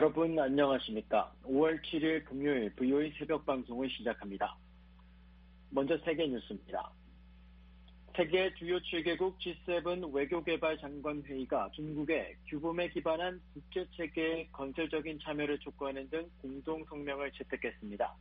여러분 안녕하십니까? 5월 7일 금요일 VOA 새벽 방송을 시작합니다. 먼저 세계 뉴스입니다. 세계 주요 7개국 G7 외교개발 장관회의가 중국의 규범에 기반한 국제체계의 건설적인 참여를 촉구하는 등 공동성명을 채택했습니다.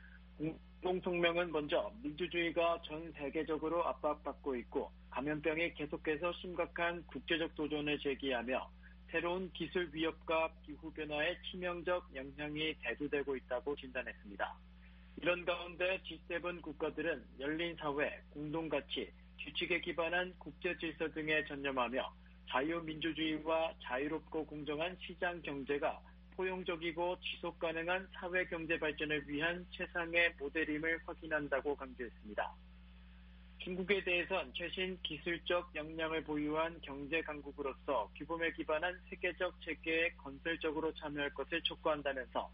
공동성명은 먼저 민주주의가 전 세계적으로 압박받고 있고 감염병이 계속해서 심각한 국제적 도전을 제기하며 새로운 기술 위협과 기후변화의 치명적 영향이 대두되고 있다고 진단했습니다. 이런 가운데 G7 국가들은 열린 사회, 공동가치, 규칙에 기반한 국제질서 등에 전념하며 자유민주주의와 자유롭고 공정한 시장 경제가 포용적이고 지속가능한 사회경제 발전을 위한 최상의 모델임을 확인한다고 강조했습니다. 중국에 대해선 최신 기술적 역량을 보유한 경제 강국으로서 규범에 기반한 세계적 체계에 건설적으로 참여할 것을 촉구한다면서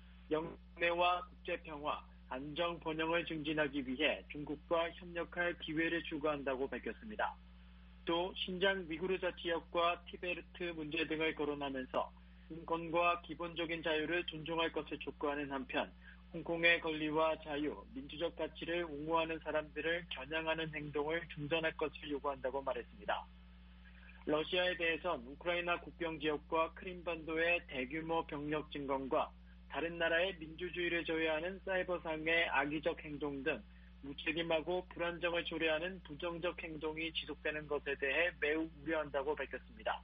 영내와 국제평화, 안정 번영을 증진하기 위해 중국과 협력할 기회를 추구한다고 밝혔습니다. 또 신장 위구르자 지역과 티베트 문제 등을 거론하면서 인권과 기본적인 자유를 존중할 것을 촉구하는 한편 홍콩의 권리와 자유, 민주적 가치를 옹호하는 사람들을 겨냥하는 행동을 중단할 것을 요구한다고 말했습니다. 러시아에 대해선 우크라이나 국경 지역과 크림반도의 대규모 병력 증강과 다른 나라의 민주주의를 저해하는 사이버상의 악의적 행동 등 무책임하고 불안정을 초래하는 부정적 행동이 지속되는 것에 대해 매우 우려한다고 밝혔습니다.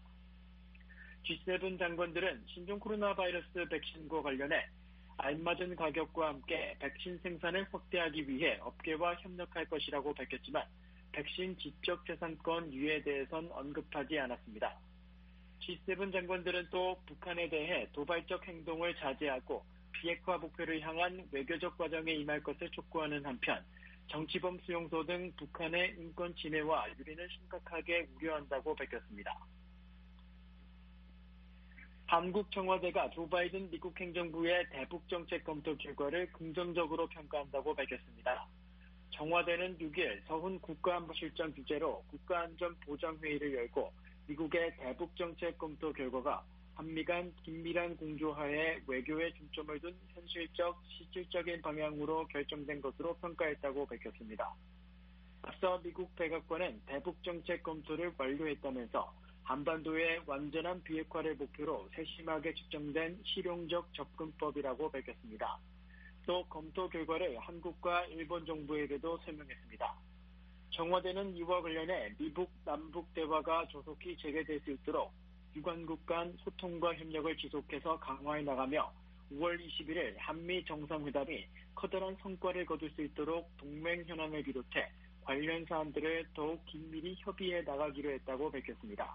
G7 장관들은 신종 코로나 바이러스 백신과 관련해 알맞은 가격과 함께 백신 생산을 확대하기 위해 업계와 협력할 것이라고 밝혔지만 백신 지적재산권 유예에 대해선 언급하지 않았습니다. G7 장관들은 또 북한에 대해 도발적 행동을 자제하고 비핵화 목표를 향한 외교적 과정에 임할 것을 촉구하는 한편 정치범 수용소 등 북한의 인권 침해와 유린을 심각하게 우려한다고 밝혔습니다. 한국 청와대가 조 바이든 미국 행정부의 대북 정책 검토 결과를 긍정적으로 평가한다고 밝혔습니다. 청와대는 6일 서훈 국가안보실장 주재로 국가안전보장회의를 열고 미국의 대북 정책 검토 결과가 한미 간 긴밀한 공조하에 외교에 중점을 둔 현실적, 실질적인 방향으로 결정된 것으로 평가했다고 밝혔습니다. 앞서 미국 백악관은 대북 정책 검토를 완료했다면서 한반도의 완전한 비핵화를 목표로 세심하게 측정된 실용적 접근법이라고 밝혔습니다. 또 검토 결과를 한국과 일본 정부에게도 설명했습니다. 청와대는 이와 관련해 미북 남북 대화가 조속히 재개될 수 있도록 유관국 간 소통과 협력을 지속해서 강화해 나가며 5월 21일 한미 정상회담이 커다란 성과를 거둘 수 있도록 동맹 현안을 비롯해 관련 사안들을 더욱 긴밀히 협의해 나가기로 했다고 밝혔습니다.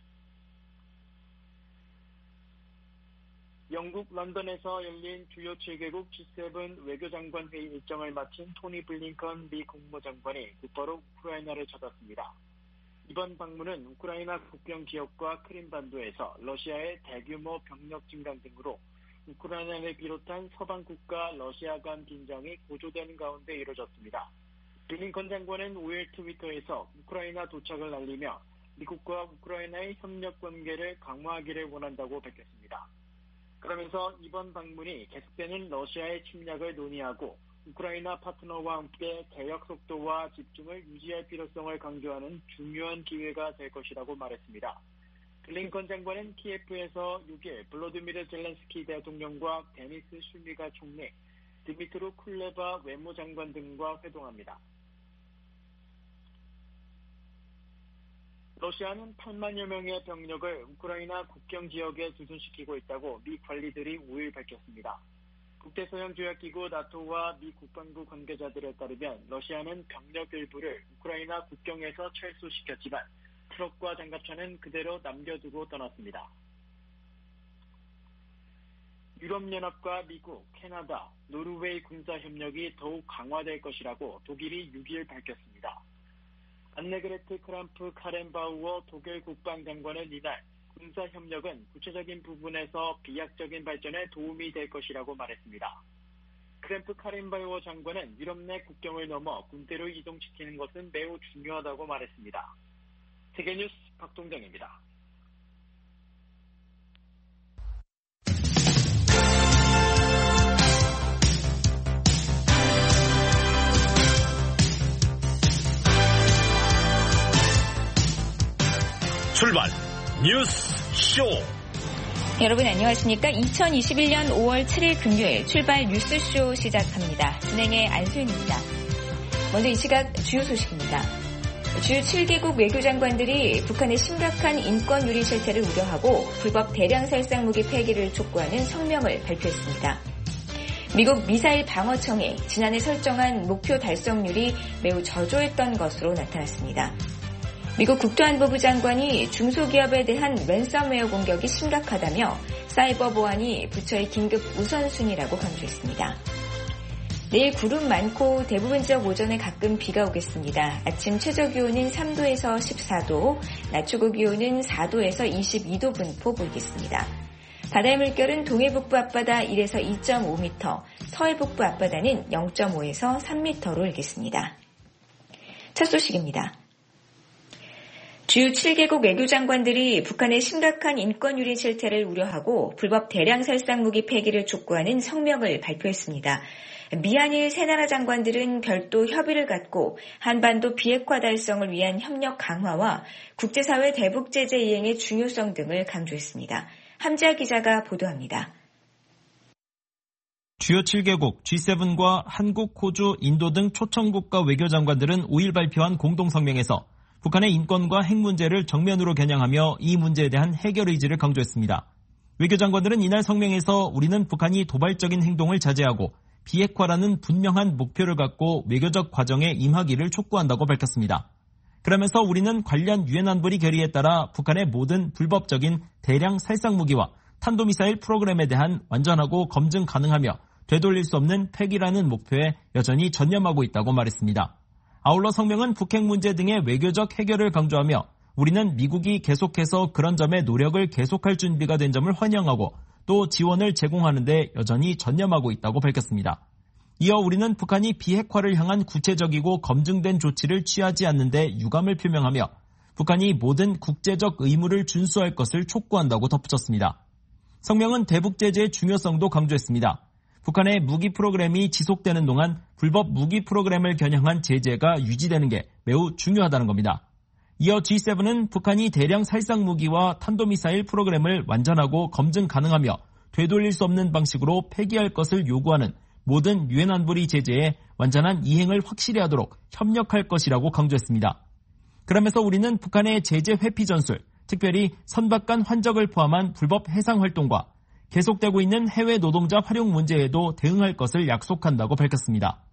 영국 런던에서 열린 주요 7개국 G7 외교장관 회의 일정을 마친 토니 블링컨 미 국무장관이 곧바로 우크라이나를 찾았습니다. 이번 방문은 우크라이나 국경 지역과 크림반도에서 러시아의 대규모 병력 증강 등으로 우크라이나를 비롯한 서방 국가 러시아 간 긴장이 고조되는 가운데 이뤄졌습니다. 블링컨 장관은 5일 트위터에서 우크라이나 도착을 알리며 미국과 우크라이나의 협력 관계를 강화하기를 원한다고 밝혔습니다. 그러면서 이번 방문이 계속되는 러시아의 침략을 논의하고 우크라이나 파트너와 함께 개혁 속도와 집중을 유지할 필요성을 강조하는 중요한 기회가 될 것이라고 말했습니다. 블링컨 장관은 키예프에서 6일 블로디미르 젤렌스키 대통령과 데니스 슐미가 총리, 드미트로 쿨레바 외무장관 등과 회동합니다. 러시아는 8만여 명의 병력을 우크라이나 국경 지역에 주둔시키고 있다고 미 관리들이 5일 밝혔습니다. 국제서양조약기구 나토와 미 국방부 관계자들에 따르면 러시아는 병력 일부를 우크라이나 국경에서 철수시켰지만 트럭과 장갑차는 그대로 남겨두고 떠났습니다. 유럽연합과 미국, 캐나다, 노르웨이 군사협력이 더욱 강화될 것이라고 독일이 6일 밝혔습니다. 안네그레트 크람프 카렌바우어 독일 국방장관은 이날 군사협력은 구체적인 부분에서 비약적인 발전에 도움이 될 것이라고 말했습니다. 크램프 카렌바우어 장관은 유럽 내 국경을 넘어 군대를 이동시키는 것은 매우 중요하다고 말했습니다. 세계뉴스 박동정입니다. 뉴스 쇼. 여러분 안녕하십니까? 2021년 5월 7일 금요일 출발 뉴스쇼 시작합니다. 진행의 안소연입니다. 먼저 이 시각 주요 소식입니다. 주요 7개국 외교장관들이 북한의 심각한 인권 유린 실태를 우려하고 불법 대량 살상 무기 폐기를 촉구하는 성명을 발표했습니다. 미국 미사일 방어청이 지난해 설정한 목표 달성률이 매우 저조했던 것으로 나타났습니다. 미국 국토안보부 장관이 중소기업에 대한 랜섬웨어 공격이 심각하다며 사이버 보안이 부처의 긴급 우선순위라고 강조했습니다. 내일 구름 많고 대부분 지역 오전에 가끔 비가 오겠습니다. 아침 최저기온은 3도에서 14도, 낮 최고기온은 4도에서 22도 분포 보이겠습니다. 바다의 물결은 동해북부 앞바다 1에서 2.5m, 서해북부 앞바다는 0.5에서 3m로 일겠습니다. 첫 소식입니다. 주요 7개국 외교장관들이 북한의 심각한 인권 유린 실태를 우려하고 불법 대량 살상 무기 폐기를 촉구하는 성명을 발표했습니다. 미한일 세 나라 장관들은 별도 협의를 갖고 한반도 비핵화 달성을 위한 협력 강화와 국제사회 대북 제재 이행의 중요성 등을 강조했습니다. 함지아 기자가 보도합니다. 주요 7개국 G7과 한국, 호주, 인도 등 초청국가 외교장관들은 5일 발표한 공동성명에서 북한의 인권과 핵 문제를 정면으로 겨냥하며 이 문제에 대한 해결 의지를 강조했습니다. 외교장관들은 이날 성명에서 우리는 북한이 도발적인 행동을 자제하고 비핵화라는 분명한 목표를 갖고 외교적 과정에 임하기를 촉구한다고 밝혔습니다. 그러면서 우리는 관련 유엔 안보리 결의에 따라 북한의 모든 불법적인 대량 살상 무기와 탄도미사일 프로그램에 대한 완전하고 검증 가능하며 되돌릴 수 없는 폐기라는 목표에 여전히 전념하고 있다고 말했습니다. 아울러 성명은 북핵 문제 등의 외교적 해결을 강조하며 우리는 미국이 계속해서 그런 점에 노력을 계속할 준비가 된 점을 환영하고 또 지원을 제공하는 데 여전히 전념하고 있다고 밝혔습니다. 이어 우리는 북한이 비핵화를 향한 구체적이고 검증된 조치를 취하지 않는 데 유감을 표명하며 북한이 모든 국제적 의무를 준수할 것을 촉구한다고 덧붙였습니다. 성명은 대북 제재의 중요성도 강조했습니다. 북한의 무기 프로그램이 지속되는 동안 불법 무기 프로그램을 겨냥한 제재가 유지되는 게 매우 중요하다는 겁니다. 이어 G7은 북한이 대량 살상 무기와 탄도미사일 프로그램을 완전하고 검증 가능하며 되돌릴 수 없는 방식으로 폐기할 것을 요구하는 모든 유엔 안보리 제재에 완전한 이행을 확실히 하도록 협력할 것이라고 강조했습니다. 그러면서 우리는 북한의 제재 회피 전술, 특별히 선박간 환적을 포함한 불법 해상 활동과 계속되고 있는 해외 노동자 활용 문제에도 대응할 것을 약속한다고 밝혔습니다.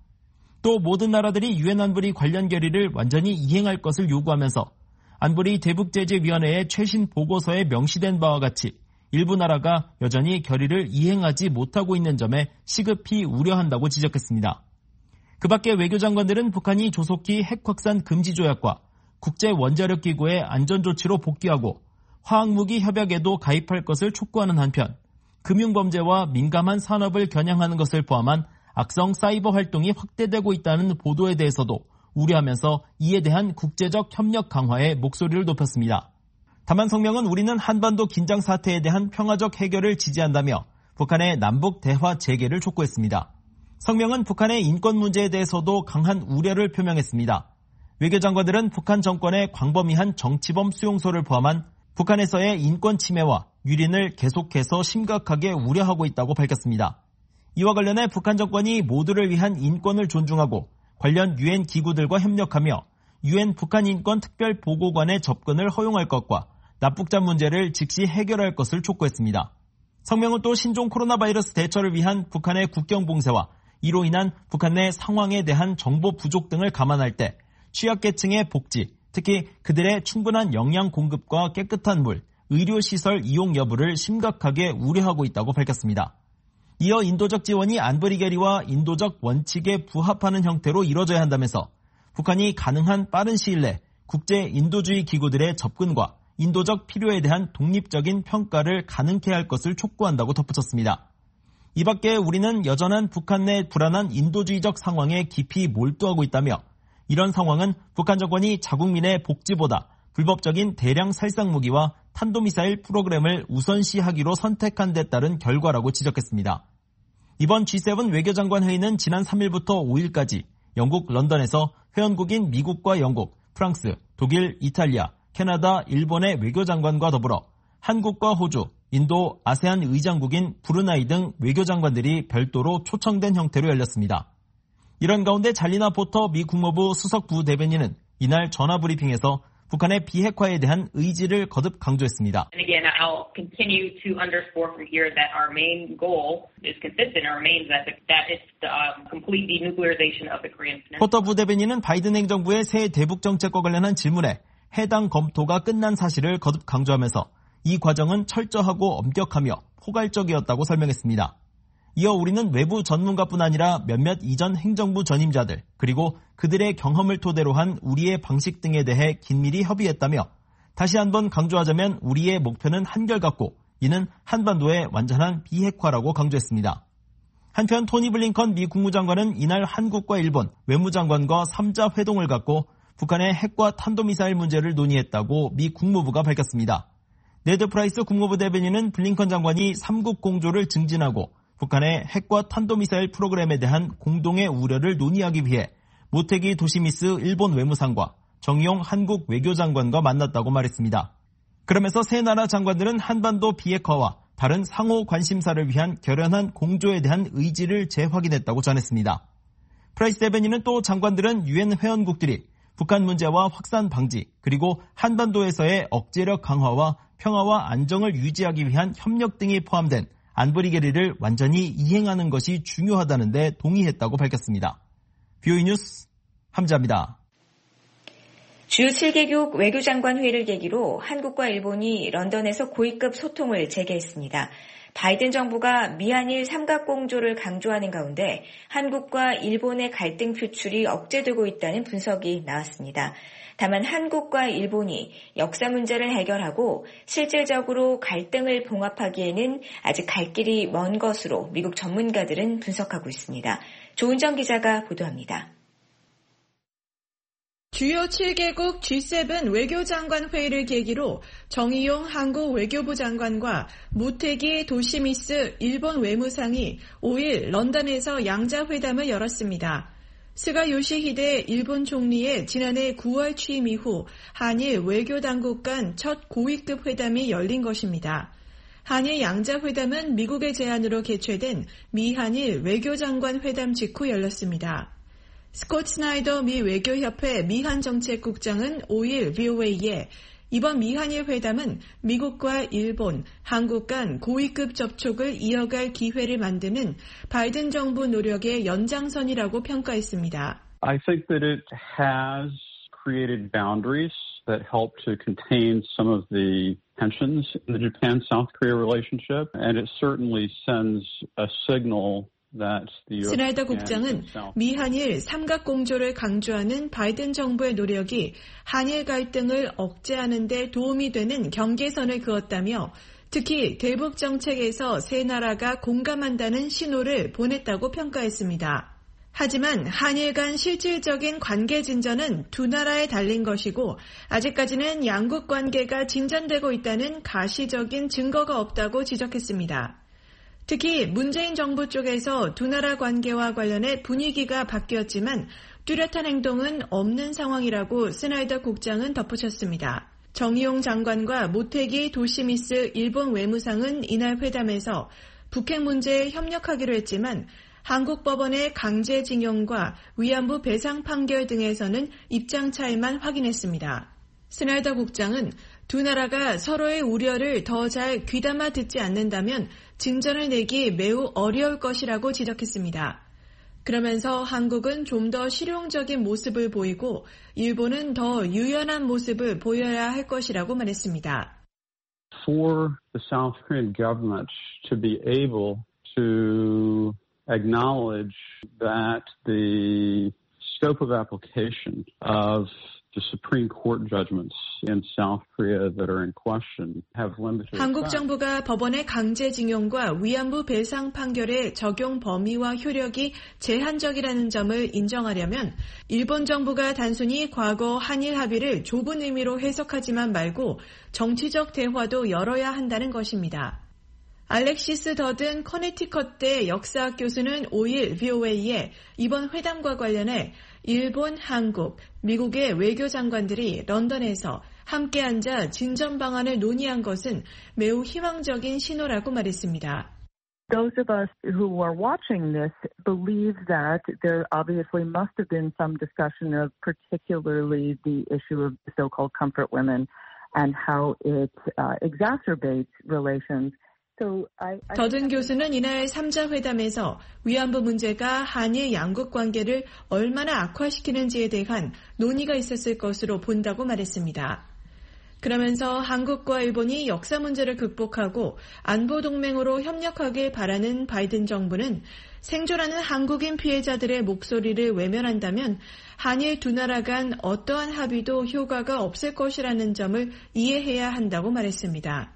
또 모든 나라들이 유엔 안보리 관련 결의를 완전히 이행할 것을 요구하면서 안보리 대북제재위원회의 최신 보고서에 명시된 바와 같이 일부 나라가 여전히 결의를 이행하지 못하고 있는 점에 시급히 우려한다고 지적했습니다. 그 밖에 외교장관들은 북한이 조속히 핵 확산 금지 조약과 국제원자력기구의 안전조치로 복귀하고 화학무기 협약에도 가입할 것을 촉구하는 한편 금융범죄와 민감한 산업을 겨냥하는 것을 포함한 악성 사이버 활동이 확대되고 있다는 보도에 대해서도 우려하면서 이에 대한 국제적 협력 강화에 목소리를 높였습니다. 다만 성명은 우리는 한반도 긴장 사태에 대한 평화적 해결을 지지한다며 북한의 남북 대화 재개를 촉구했습니다. 성명은 북한의 인권 문제에 대해서도 강한 우려를 표명했습니다. 외교장관들은 북한 정권의 광범위한 정치범 수용소를 포함한 북한에서의 인권 침해와 유린을 계속해서 심각하게 우려하고 있다고 밝혔습니다. 이와 관련해 북한 정권이 모두를 위한 인권을 존중하고 관련 유엔 기구들과 협력하며 유엔 북한 인권 특별 보고관의 접근을 허용할 것과 납북자 문제를 즉시 해결할 것을 촉구했습니다. 성명은 또 신종 코로나 바이러스 대처를 위한 북한의 국경 봉쇄와 이로 인한 북한 내 상황에 대한 정보 부족 등을 감안할 때 취약계층의 복지, 특히 그들의 충분한 영양 공급과 깨끗한 물, 의료시설 이용 여부를 심각하게 우려하고 있다고 밝혔습니다. 이어 인도적 지원이 안보리 결의와 인도적 원칙에 부합하는 형태로 이뤄져야 한다면서 북한이 가능한 빠른 시일 내 국제 인도주의 기구들의 접근과 인도적 필요에 대한 독립적인 평가를 가능케 할 것을 촉구한다고 덧붙였습니다. 이 밖에 우리는 여전한 북한 내 불안한 인도주의적 상황에 깊이 몰두하고 있다며 이런 상황은 북한 정권이 자국민의 복지보다 불법적인 대량 살상 무기와 탄도미사일 프로그램을 우선시하기로 선택한 데 따른 결과라고 지적했습니다. 이번 G7 외교장관 회의는 지난 3일부터 5일까지 영국 런던에서 회원국인 미국과 영국, 프랑스, 독일, 이탈리아, 캐나다, 일본의 외교장관과 더불어 한국과 호주, 인도, 아세안 의장국인 브루나이 등 외교장관들이 별도로 초청된 형태로 열렸습니다. 이런 가운데 잘리나 포터 미 국무부 수석 부대변인은 이날 전화 브리핑에서 북한의 비핵화에 대한 의지를 거듭 강조했습니다. And again, I'll continue to underscore from here that our main goal is consistent and remains that it's the complete denuclearization of the Korean Peninsula. 포터 부대변인은 바이든 행정부의 새 대북 정책과 관련한 질문에 해당 검토가 끝난 사실을 거듭 강조하면서 이 과정은 철저하고 엄격하며 포괄적이었다고 설명했습니다. 이어 우리는 외부 전문가뿐 아니라 몇몇 이전 행정부 전임자들 그리고 그들의 경험을 토대로 한 우리의 방식 등에 대해 긴밀히 협의했다며 다시 한번 강조하자면 우리의 목표는 한결같고 이는 한반도의 완전한 비핵화라고 강조했습니다. 한편 토니 블링컨 미 국무장관은 이날 한국과 일본 외무장관과 3자 회동을 갖고 북한의 핵과 탄도미사일 문제를 논의했다고 미 국무부가 밝혔습니다. 네드 프라이스 국무부 대변인은 블링컨 장관이 3국 공조를 증진하고 북한의 핵과 탄도미사일 프로그램에 대한 공동의 우려를 논의하기 위해 모테기 도시미스 일본 외무상과 정의용 한국 외교장관과 만났다고 말했습니다. 그러면서 세 나라 장관들은 한반도 비핵화와 다른 상호 관심사를 위한 결연한 공조에 대한 의지를 재확인했다고 전했습니다. 프라이스 대변인은 또 장관들은 유엔 회원국들이 북한 문제와 확산 방지 그리고 한반도에서의 억제력 강화와 평화와 안정을 유지하기 위한 협력 등이 포함된 안보리 결의를 완전히 이행하는 것이 중요하다는 데 동의했다고 밝혔습니다. BOE 뉴스 함자입니다. 주요 7개국 외교장관 회의를 계기로 한국과 일본이 런던에서 고위급 소통을 재개했습니다. 바이든 정부가 미한일 삼각공조를 강조하는 가운데 한국과 일본의 갈등 표출이 억제되고 있다는 분석이 나왔습니다. 다만 한국과 일본이 역사 문제를 해결하고 실질적으로 갈등을 봉합하기에는 아직 갈 길이 먼 것으로 미국 전문가들은 분석하고 있습니다. 조은정 기자가 보도합니다. 주요 7개국 G7 외교장관 회의를 계기로 정의용 한국 외교부 장관과 모테기 도시미스 일본 외무상이 5일 런던에서 양자회담을 열었습니다. 스가 요시히데 일본 총리의 지난해 9월 취임 이후 한일 외교당국 간 첫 고위급 회담이 열린 것입니다. 한일 양자회담은 미국의 제안으로 개최된 미한일 외교장관 회담 직후 열렸습니다. 스콧 스나이더 미 외교협회 미한정책국장은 5일 VOA에 이번 미한일 회담은 미국과 일본, 한국 간 고위급 접촉을 이어갈 기회를 만드는 바이든 정부 노력의 연장선이라고 평가했습니다. I think that it has created boundaries that help to contain some of the tensions in the Japan-South Korea relationship, and it certainly sends a signal 스나이더 국장은 미한일 삼각공조를 강조하는 바이든 정부의 노력이 한일 갈등을 억제하는 데 도움이 되는 경계선을 그었다며 특히 대북 정책에서 세 나라가 공감한다는 신호를 보냈다고 평가했습니다. 하지만 한일 간 실질적인 관계 진전은 두 나라에 달린 것이고 아직까지는 양국 관계가 진전되고 있다는 가시적인 증거가 없다고 지적했습니다. 특히 문재인 정부 쪽에서 두 나라 관계와 관련해 분위기가 바뀌었지만 뚜렷한 행동은 없는 상황이라고 스나이더 국장은 덧붙였습니다. 정의용 장관과 모테기 도시미스 일본 외무상은 이날 회담에서 북핵 문제에 협력하기로 했지만 한국 법원의 강제징용과 위안부 배상 판결 등에서는 입장 차이만 확인했습니다. 스나이더 국장은 두 나라가 서로의 우려를 더 잘 귀담아 듣지 않는다면 진전을 내기 매우 어려울 것이라고 지적했습니다. 그러면서 한국은 좀 더 실용적인 모습을 보이고 일본은 더 유연한 모습을 보여야 할 것이라고 말했습니다. For the South Korean government to be able to acknowledge that the scope of application of the Supreme Court judgments in South Korea that are in question have limited effect. 한국 정부가 법원의 강제징용과 위안부 배상 판결의 적용 범위와 효력이 제한적이라는 점을 인정하려면 일본 정부가 단순히 과거 한일 합의를 좁은 의미로 해석하지만 말고 정치적 대화도 열어야 한다는 것입니다. 알렉시스 더든 커네티컷대 역사학 교수는 5일 VOA에 이번 회담과 관련해 일본, 한국, 미국의 외교장관들이 런던에서 함께 앉아 진전 방안을 논의한 것은 매우 희망적인 신호라고 말했습니다. Those of us who are watching this believe that there obviously must have been some discussion of particularly the issue of the so-called comfort women and how it exacerbates relations. 더든 교수는 이날 3자 회담에서 위안부 문제가 한일 양국 관계를 얼마나 악화시키는지에 대한 논의가 있었을 것으로 본다고 말했습니다. 그러면서 한국과 일본이 역사 문제를 극복하고 안보 동맹으로 협력하길 바라는 바이든 정부는 생존하는 한국인 피해자들의 목소리를 외면한다면 한일 두 나라 간 어떠한 합의도 효과가 없을 것이라는 점을 이해해야 한다고 말했습니다.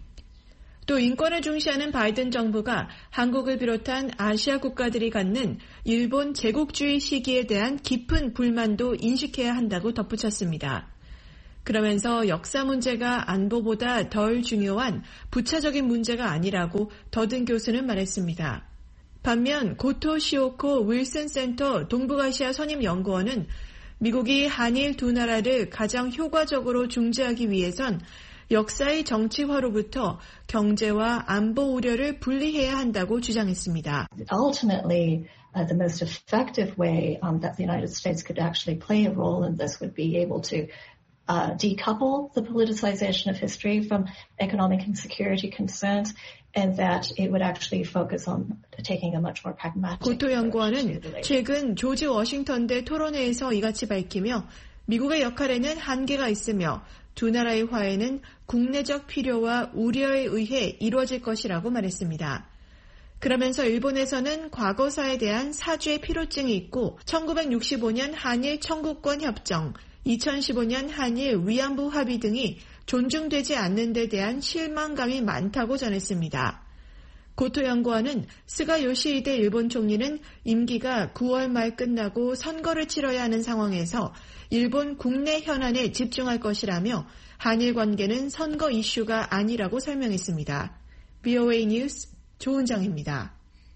또 인권을 중시하는 바이든 정부가 한국을 비롯한 아시아 국가들이 갖는 일본 제국주의 시기에 대한 깊은 불만도 인식해야 한다고 덧붙였습니다. 그러면서 역사 문제가 안보보다 덜 중요한 부차적인 문제가 아니라고 더든 교수는 말했습니다. 반면 고토 시오코 윌슨 센터 동북아시아 선임연구원은 미국이 한일 두 나라를 가장 효과적으로 중재하기 위해선 역사의 정치화로부터 경제와 안보 우려를 분리해야 한다고 주장했습니다. Ultimately, the most effective way that the United States could actually play a role in this would be able to decouple the politicization of history from economic and security concerns, and that it would actually focus on taking a much more pragmatic. 고토 연구원은 최근 조지 워싱턴대 토론회에서 이같이 밝히며 미국의 역할에는 한계가 있으며 두 나라의 화해는 국내적 필요와 우려에 의해 이루어질 것이라고 말했습니다. 그러면서 일본에서는 과거사에 대한 사죄의 필요증이 있고 1965년 한일 청구권 협정, 2015년 한일 위안부 합의 등이 존중되지 않는 데 대한 실망감이 많다고 전했습니다. 고토 연구원은 스가 요시히데 일본 총리는 임기가 9월 말 끝나고 선거를 치러야 하는 상황에서 일본 국내 현안에 집중할 것이라며 한일 관계는 선거 이슈가 아니라고 설명했습니다. VOA 뉴스 조은정입니다.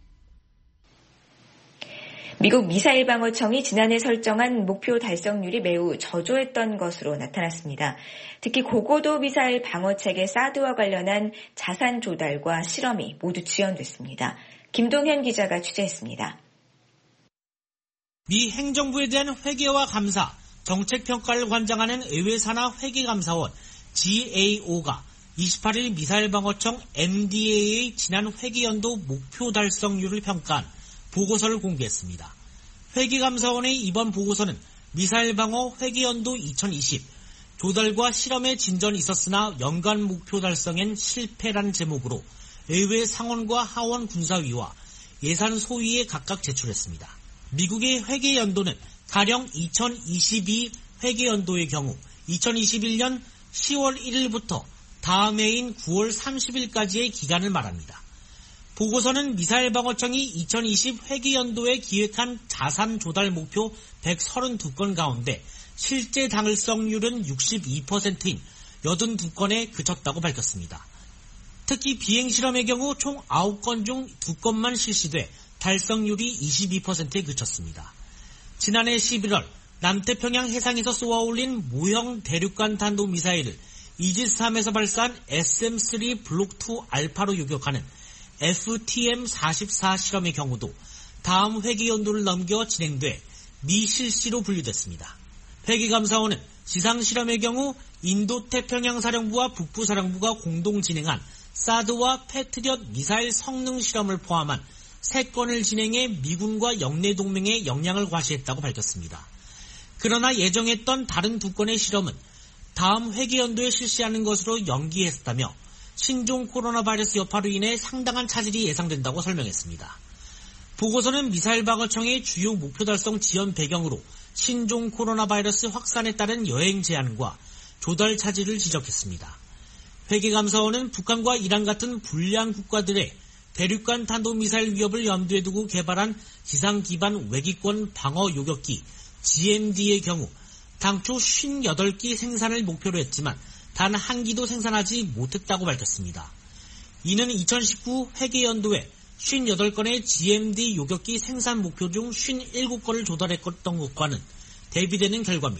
미국 미사일 방어청이 지난해 설정한 목표 달성률이 매우 저조했던 것으로 나타났습니다. 특히 고고도 미사일 방어체계 사드와 관련한 자산 조달과 실험이 모두 지연됐습니다. 김동현 기자가 취재했습니다. 미 행정부에 대한 회계와 감사, 정책평가를 관장하는 의회산하 회계감사원 GAO가 28일 미사일 방어청 MDA의 지난 회계연도 목표 달성률을 평가한 보고서를 공개했습니다. 회계감사원의 이번 보고서는 미사일 방어 회계연도 2020, 조달과 실험에 진전이 있었으나 연간 목표 달성엔 실패란 제목으로 의회 상원과 하원 군사위와 예산 소위에 각각 제출했습니다. 미국의 회계연도는 가령 2022 회계연도의 경우 2021년 10월 1일부터 다음 해인 9월 30일까지의 기간을 말합니다. 보고서는 미사일 방어청이 2020 회계연도에 기획한 자산 조달 목표 132건 가운데 실제 달성률은 62%인 82건에 그쳤다고 밝혔습니다. 특히 비행실험의 경우 총 9건 중 2건만 실시돼 달성률이 22%에 그쳤습니다. 지난해 11월 남태평양 해상에서 쏘아올린 모형 대륙간 탄도미사일을 이지스-3에서 발사한 SM-3 블록2 알파로 요격하는 FTM-44 실험의 경우도 다음 회계연도를 넘겨 진행돼 미실시로 분류됐습니다. 회계감사원은 지상실험의 경우 인도태평양사령부와 북부사령부가 공동 진행한 사드와 패트리엇 미사일 성능 실험을 포함한 3건을 진행해 미군과 영내 동맹에 영향을 과시했다고 밝혔습니다. 그러나 예정했던 다른 2건의 실험은 다음 회계연도에 실시하는 것으로 연기했다며 신종 코로나 바이러스 여파로 인해 상당한 차질이 예상된다고 설명했습니다. 보고서는 미사일 방어청의 주요 목표 달성 지연 배경으로 신종 코로나 바이러스 확산에 따른 여행 제한과 조달 차질을 지적했습니다. 회계감사원은 북한과 이란 같은 불량 국가들의 대륙간 탄도미사일 위협을 염두에 두고 개발한 지상 기반 외기권 방어 요격기 GMD의 경우 당초 58기 생산을 목표로 했지만 단 한 기도 생산하지 못했다고 밝혔습니다. 이는 2019 회계연도에 58건의 GMD 요격기 생산 목표 중 57건을 조달했던 것과는 대비되는 결과입니다.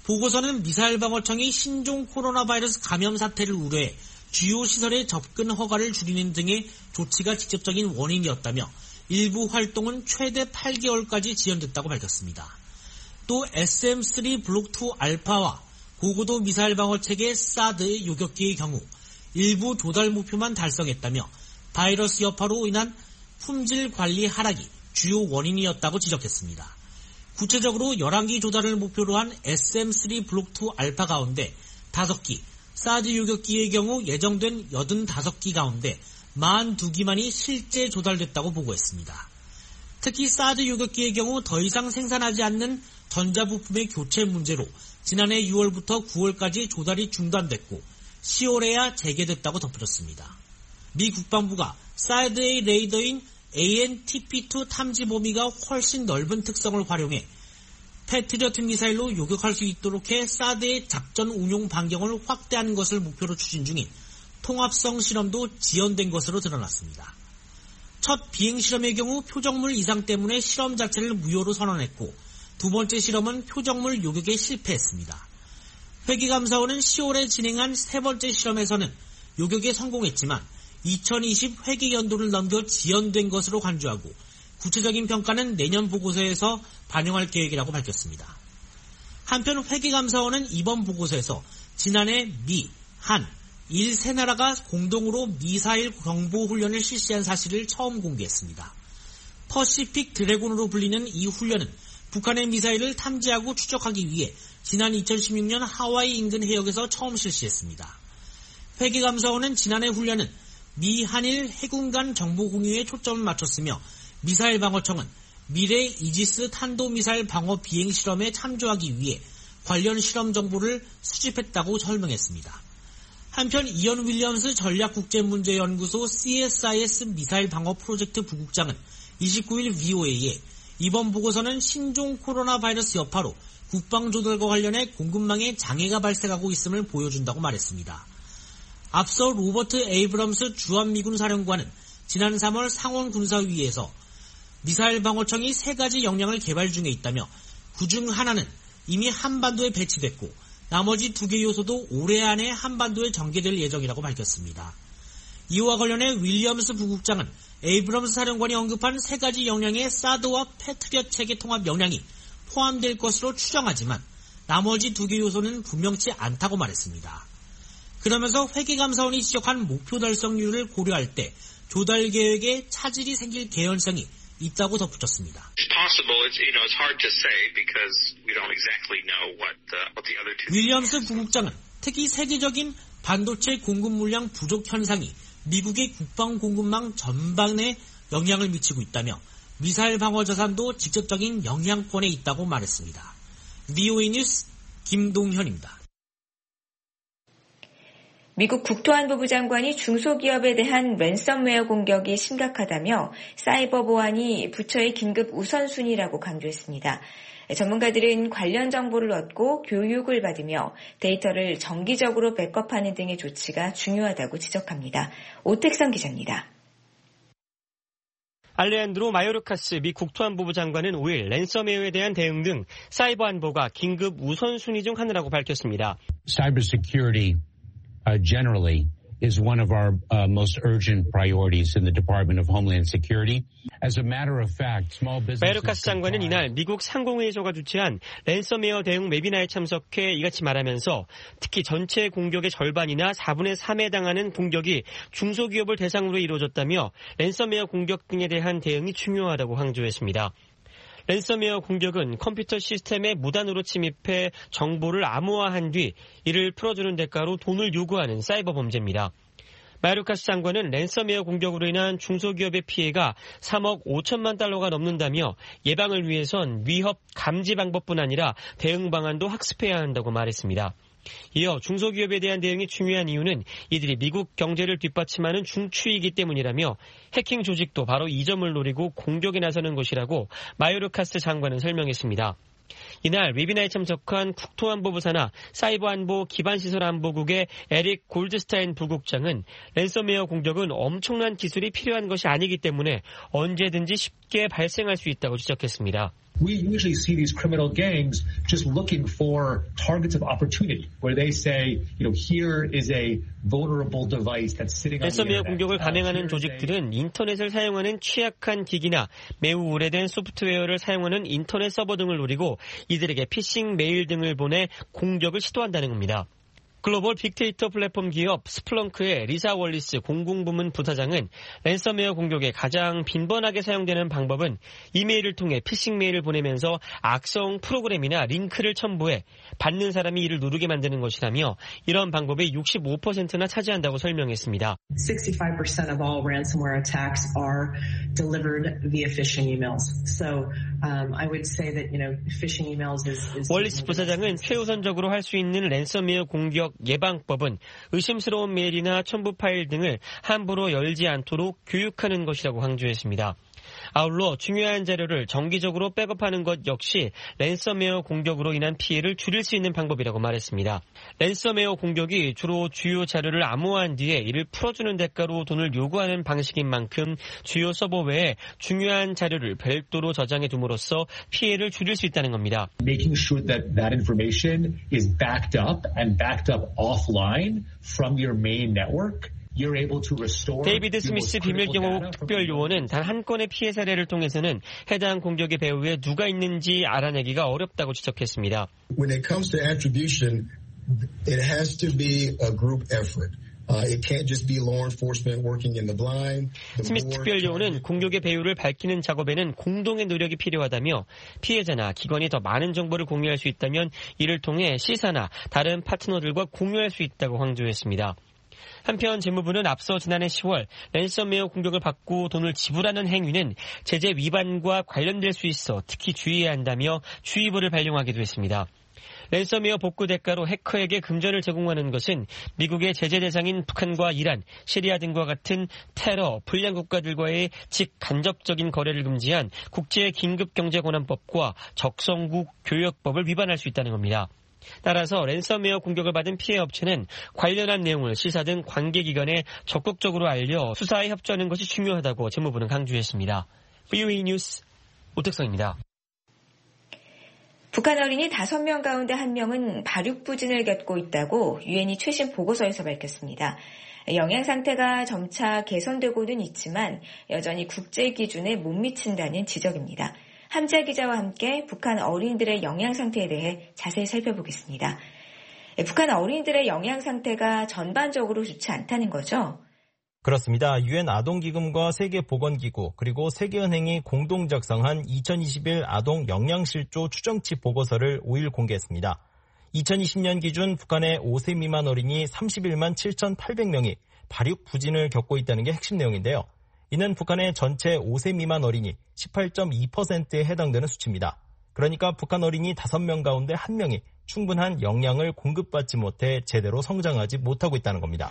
보고서는 미사일 방어청이 신종 코로나 바이러스 감염 사태를 우려해 주요 시설의 접근 허가를 줄이는 등의 조치가 직접적인 원인이었다며 일부 활동은 최대 8개월까지 지연됐다고 밝혔습니다. 또 SM-3 블록2 알파와 고고도 미사일 방어 체계 사드의 요격기의 경우 일부 조달 목표만 달성했다며 바이러스 여파로 인한 품질 관리 하락이 주요 원인이었다고 지적했습니다. 구체적으로 11기 조달을 목표로 한 SM-3 블록2 알파 가운데 5기, 사드 요격기의 경우 예정된 85기 가운데 42기만이 실제 조달됐다고 보고했습니다. 특히 사드 요격기의 경우 더 이상 생산하지 않는 전자부품의 교체 문제로 지난해 6월부터 9월까지 조달이 중단됐고 10월에야 재개됐다고 덧붙였습니다. 미 국방부가 사드의 레이더인 AN/TP2 탐지 범위가 훨씬 넓은 특성을 활용해 패트리어트 미사일로 요격할 수 있도록 해 사드의 작전 운용 반경을 확대하는 것을 목표로 추진 중인 통합성 실험도 지연된 것으로 드러났습니다. 첫 비행 실험의 경우 표적물 이상 때문에 실험 자체를 무효로 선언했고 두 번째 실험은 표적물 요격에 실패했습니다. 회계감사원은 10월에 진행한 세 번째 실험에서는 요격에 성공했지만 2020 회계연도를 넘겨 지연된 것으로 간주하고 구체적인 평가는 내년 보고서에서 반영할 계획이라고 밝혔습니다. 한편 회계감사원은 이번 보고서에서 지난해 미, 한, 일 세 나라가 공동으로 미사일 경보 훈련을 실시한 사실을 처음 공개했습니다. 퍼시픽 드래곤으로 불리는 이 훈련은 북한의 미사일을 탐지하고 추적하기 위해 지난 2016년 하와이 인근 해역에서 처음 실시했습니다. 회계감사원은 지난해 훈련은 미, 한일 해군 간 정보 공유에 초점을 맞췄으며 미사일 방어청은 미래 이지스 탄도미사일 방어 비행 실험에 참조하기 위해 관련 실험 정보를 수집했다고 설명했습니다. 한편 이언 윌리엄스 전략국제문제연구소 CSIS 미사일 방어 프로젝트 부국장은 29일 VOA에 이번 보고서는 신종 코로나 바이러스 여파로 국방조달과 관련해 공급망에 장애가 발생하고 있음을 보여준다고 말했습니다. 앞서 로버트 에이브럼스 주한미군 사령관은 지난 3월 상원군사위에서 미사일 방어청이 3가지 역량을 개발 중에 있다며 그중 하나는 이미 한반도에 배치됐고 나머지 2개 요소도 올해 안에 한반도에 전개될 예정이라고 밝혔습니다. 이와 관련해 윌리엄스 부국장은 에이브럼스 사령관이 언급한 3가지 역량의 사드와 패트리엇 체계 통합 역량이 포함될 것으로 추정하지만 나머지 2개 요소는 분명치 않다고 말했습니다. 그러면서 회계감사원이 지적한 목표 달성률을 고려할 때 조달 계획에 차질이 생길 개연성이 있다고 덧붙였습니다. 윌리엄스 부국장은 특히 세계적인 반도체 공급 물량 부족 현상이 미국의 국방 공급망 전반에 영향을 미치고 있다며 미사일 방어 자산도 직접적인 영향권에 있다고 말했습니다. VOA 뉴스 김동현입니다. 미국 국토안보부 장관이 중소기업에 대한 랜섬웨어 공격이 심각하다며 사이버 보안이 부처의 긴급 우선순위라고 강조했습니다. 전문가들은 관련 정보를 얻고 교육을 받으며 데이터를 정기적으로 백업하는 등의 조치가 중요하다고 지적합니다. 오택성 기자입니다. 알레한드로 마요르카스 미 국토안보부 장관은 5일 랜섬웨어에 대한 대응 등 사이버 안보가 긴급 우선순위 중 하나라고 밝혔습니다. Cybersecurity generally is one of our most urgent priorities in the Department of Homeland Security. As a matter of fact, small businesses. 마요르카스 장관은 이날 미국 상공회의소가 주최한 랜섬웨어 대응 웨비나에 참석해 이같이 말하면서 특히 전체 공격의 절반이나 4분의 3에 해당하는 공격이 중소기업을 대상으로 이루어졌다며 랜섬웨어 공격 등에 대한 대응이 중요하다고 강조했습니다. 랜섬웨어 공격은 컴퓨터 시스템에 무단으로 침입해 정보를 암호화한 뒤 이를 풀어주는 대가로 돈을 요구하는 사이버 범죄입니다. 마요르카스 장관은 랜섬웨어 공격으로 인한 중소기업의 피해가 3억 5천만 달러가 넘는다며 예방을 위해선 위협 감지 방법뿐 아니라 대응 방안도 학습해야 한다고 말했습니다. 이어 중소기업에 대한 대응이 중요한 이유는 이들이 미국 경제를 뒷받침하는 중추이기 때문이라며 해킹 조직도 바로 이 점을 노리고 공격에 나서는 것이라고 마요르카스 장관은 설명했습니다. 이날 웨비나에 참석한 국토안보부 산하 사이버안보 기반시설안보국의 에릭 골드스타인 부국장은 랜섬웨어 공격은 엄청난 기술이 필요한 것이 아니기 때문에 언제든지 쉽게 발생할 수 있다고 지적했습니다. We usually see these criminal gangs just looking for targets of opportunity, where they say, here is a vulnerable device that's sitting on the 랜섬웨어 internet. 공격을 감행하는 조직들은 인터넷을 사용하는 취약한 기기나 매우 오래된 소프트웨어를 사용하는 인터넷 서버 등을 노리고 이들에게 피싱 메일 등을 보내 공격을 시도한다는 겁니다. 글로벌 빅데이터 플랫폼 기업 스플렁크의 리사 월리스 공공부문 부사장은 랜섬웨어 공격에 가장 빈번하게 사용되는 방법은 이메일을 통해 피싱 메일을 보내면서 악성 프로그램이나 링크를 첨부해 받는 사람이 이를 누르게 만드는 것이라며 이런 방법의 65%나 차지한다고 설명했습니다. 65% of all ransomware attacks are delivered via phishing emails. So I would say that phishing emails is 월리스 부사장은 최우선적으로 할 수 있는 랜섬웨어 공격 예방법은 의심스러운 메일이나 첨부 파일 등을 함부로 열지 않도록 교육하는 것이라고 강조했습니다. 아울러 중요한 자료를 정기적으로 백업하는 것 역시 랜섬웨어 공격으로 인한 피해를 줄일 수 있는 방법이라고 말했습니다. 랜섬웨어 공격이 주로 주요 자료를 암호화한 뒤에 이를 풀어주는 대가로 돈을 요구하는 방식인 만큼 주요 서버 외에 중요한 자료를 별도로 저장해 둠으로써 피해를 줄일 수 있다는 겁니다. Making sure that information is backed up and backed up offline from your main network. 데이비드 스미스 비밀경호국 특별요원은 단 한 건의 피해 사례를 통해서는 해당 공격의 배후에 누가 있는지 알아내기가 어렵다고 지적했습니다. When it comes to attribution, it has to be a group effort. It can't just be law enforcement working in the blind. 스미스 특별요원은 공격의 배후를 밝히는 작업에는 공동의 노력이 필요하다며 피해자나 기관이 더 많은 정보를 공유할 수 있다면 이를 통해 시사나 다른 파트너들과 공유할 수 있다고 강조했습니다. 한편 재무부는 앞서 지난해 10월 랜섬웨어 공격을 받고 돈을 지불하는 행위는 제재 위반과 관련될 수 있어 특히 주의해야 한다며 주의보를 발령하기도 했습니다. 랜섬웨어 복구 대가로 해커에게 금전을 제공하는 것은 미국의 제재 대상인 북한과 이란, 시리아 등과 같은 테러, 불량 국가들과의 직간접적인 거래를 금지한 국제긴급경제권한법과 적성국 교역법을 위반할 수 있다는 겁니다. 따라서 랜섬웨어 공격을 받은 피해 업체는 관련한 내용을 시사 등 관계기관에 적극적으로 알려 수사에 협조하는 것이 중요하다고 재무부는 강조했습니다. VOA 뉴스 오택성입니다. 북한 어린이 5명 가운데 1명은 발육부진을 겪고 있다고 유엔이 최신 보고서에서 밝혔습니다. 영양 상태가 점차 개선되고는 있지만 여전히 국제 기준에 못 미친다는 지적입니다. 함자 기자와 함께 북한 어린이들의 영양 상태에 대해 자세히 살펴보겠습니다. 북한 어린이들의 영양 상태가 전반적으로 좋지 않다는 거죠? 그렇습니다. 유엔 아동기금과 세계보건기구 그리고 세계은행이 공동 작성한 2021 아동 영양실조 추정치 보고서를 5일 공개했습니다. 2020년 기준 북한의 5세 미만 어린이 31만 7,800명이 발육 부진을 겪고 있다는 게 핵심 내용인데요. 이는 북한의 전체 5세 미만 어린이 18.2%에 해당되는 수치입니다. 그러니까 북한 어린이 5명 가운데 1명이 충분한 영양을 공급받지 못해 제대로 성장하지 못하고 있다는 겁니다.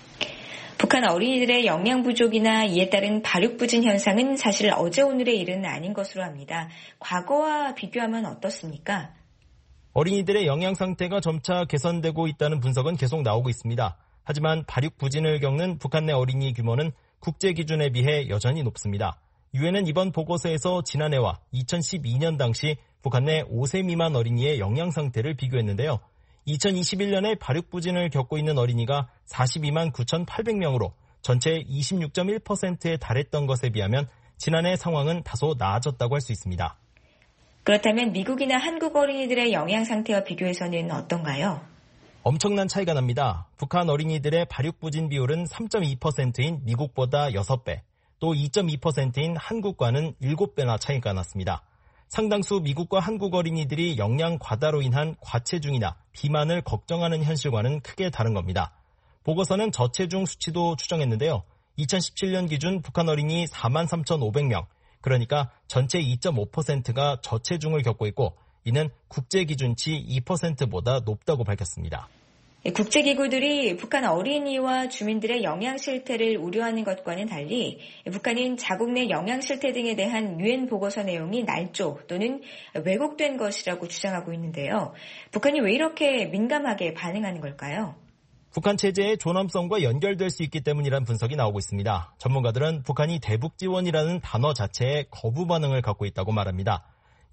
북한 어린이들의 영양 부족이나 이에 따른 발육 부진 현상은 사실 어제 오늘의 일은 아닌 것으로 합니다. 과거와 비교하면 어떻습니까? 어린이들의 영양 상태가 점차 개선되고 있다는 분석은 계속 나오고 있습니다. 하지만 발육 부진을 겪는 북한 내 어린이 규모는 국제 기준에 비해 여전히 높습니다. 유엔은 이번 보고서에서 지난해와 2012년 당시 북한 내 5세 미만 어린이의 영양 상태를 비교했는데요. 2021년에 발육 부진을 겪고 있는 어린이가 42만 9,800명으로 전체의 26.1%에 달했던 것에 비하면 지난해 상황은 다소 나아졌다고 할 수 있습니다. 그렇다면 미국이나 한국 어린이들의 영양 상태와 비교해서는 어떤가요? 엄청난 차이가 납니다. 북한 어린이들의 발육 부진 비율은 3.2%인 미국보다 6배, 또 2.2%인 한국과는 7배나 차이가 났습니다. 상당수 미국과 한국 어린이들이 영양 과다로 인한 과체중이나 비만을 걱정하는 현실과는 크게 다른 겁니다. 보고서는 저체중 수치도 추정했는데요. 2017년 기준 북한 어린이 43,500명, 그러니까 전체 2.5%가 저체중을 겪고 있고 이는 국제 기준치 2%보다 높다고 밝혔습니다. 국제기구들이 북한 어린이와 주민들의 영양 실태를 우려하는 것과는 달리 북한은 자국 내 영양 실태 등에 대한 유엔 보고서 내용이 날조 또는 왜곡된 것이라고 주장하고 있는데요. 북한이 왜 이렇게 민감하게 반응하는 걸까요? 북한 체제의 존엄성과 연결될 수 있기 때문이라는 분석이 나오고 있습니다. 전문가들은 북한이 대북 지원이라는 단어 자체에 거부 반응을 갖고 있다고 말합니다.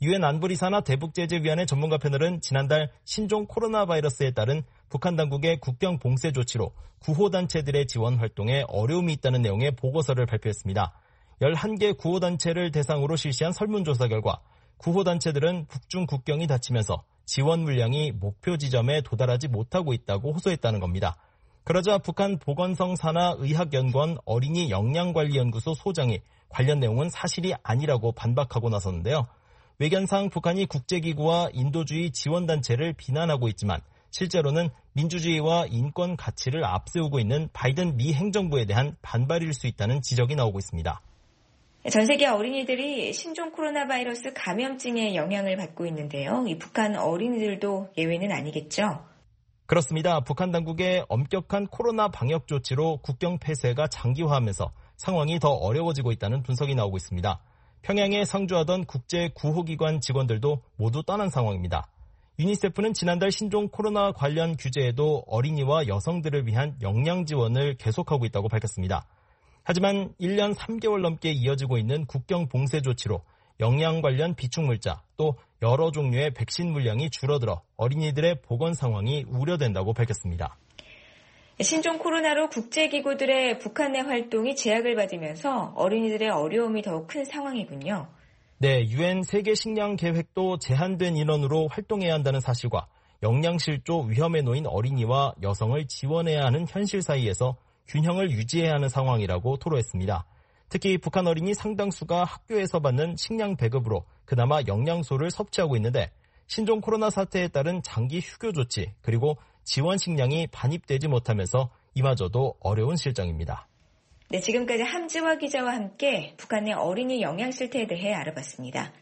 유엔 안보리사나 대북제재위원회 전문가 패널은 지난달 신종 코로나 바이러스에 따른 북한 당국의 국경 봉쇄 조치로 구호단체들의 지원 활동에 어려움이 있다는 내용의 보고서를 발표했습니다. 11개 구호단체를 대상으로 실시한 설문조사 결과 구호단체들은 북중 국경이 닫히면서 지원 물량이 목표 지점에 도달하지 못하고 있다고 호소했다는 겁니다. 그러자 북한 보건성 산하의학연구원 어린이 영양관리연구소 소장이 관련 내용은 사실이 아니라고 반박하고 나섰는데요. 외견상 북한이 국제기구와 인도주의 지원단체를 비난하고 있지만 실제로는 민주주의와 인권 가치를 앞세우고 있는 바이든 미 행정부에 대한 반발일 수 있다는 지적이 나오고 있습니다. 전 세계 어린이들이 신종 코로나 바이러스 감염증의 영향을 받고 있는데요. 이 북한 어린이들도 예외는 아니겠죠? 그렇습니다. 북한 당국의 엄격한 코로나 방역 조치로 국경 폐쇄가 장기화하면서 상황이 더 어려워지고 있다는 분석이 나오고 있습니다. 평양에 상주하던 국제 구호기관 직원들도 모두 떠난 상황입니다. 유니세프는 지난달 신종 코로나 관련 규제에도 어린이와 여성들을 위한 영양 지원을 계속하고 있다고 밝혔습니다. 하지만 1년 3개월 넘게 이어지고 있는 국경 봉쇄 조치로 영양 관련 비축물자 또 여러 종류의 백신 물량이 줄어들어 어린이들의 보건 상황이 우려된다고 밝혔습니다. 신종 코로나로 국제기구들의 북한 내 활동이 제약을 받으면서 어린이들의 어려움이 더욱 큰 상황이군요. 네, 유엔 세계 식량 계획도 제한된 인원으로 활동해야 한다는 사실과 영양실조 위험에 놓인 어린이와 여성을 지원해야 하는 현실 사이에서 균형을 유지해야 하는 상황이라고 토로했습니다. 특히 북한 어린이 상당수가 학교에서 받는 식량 배급으로 그나마 영양소를 섭취하고 있는데 신종 코로나 사태에 따른 장기 휴교 조치 그리고 지원 식량이 반입되지 못하면서 이마저도 어려운 실정입니다. 네, 지금까지 함지화 기자와 함께 북한 내 어린이 영양 실태에 대해 알아봤습니다.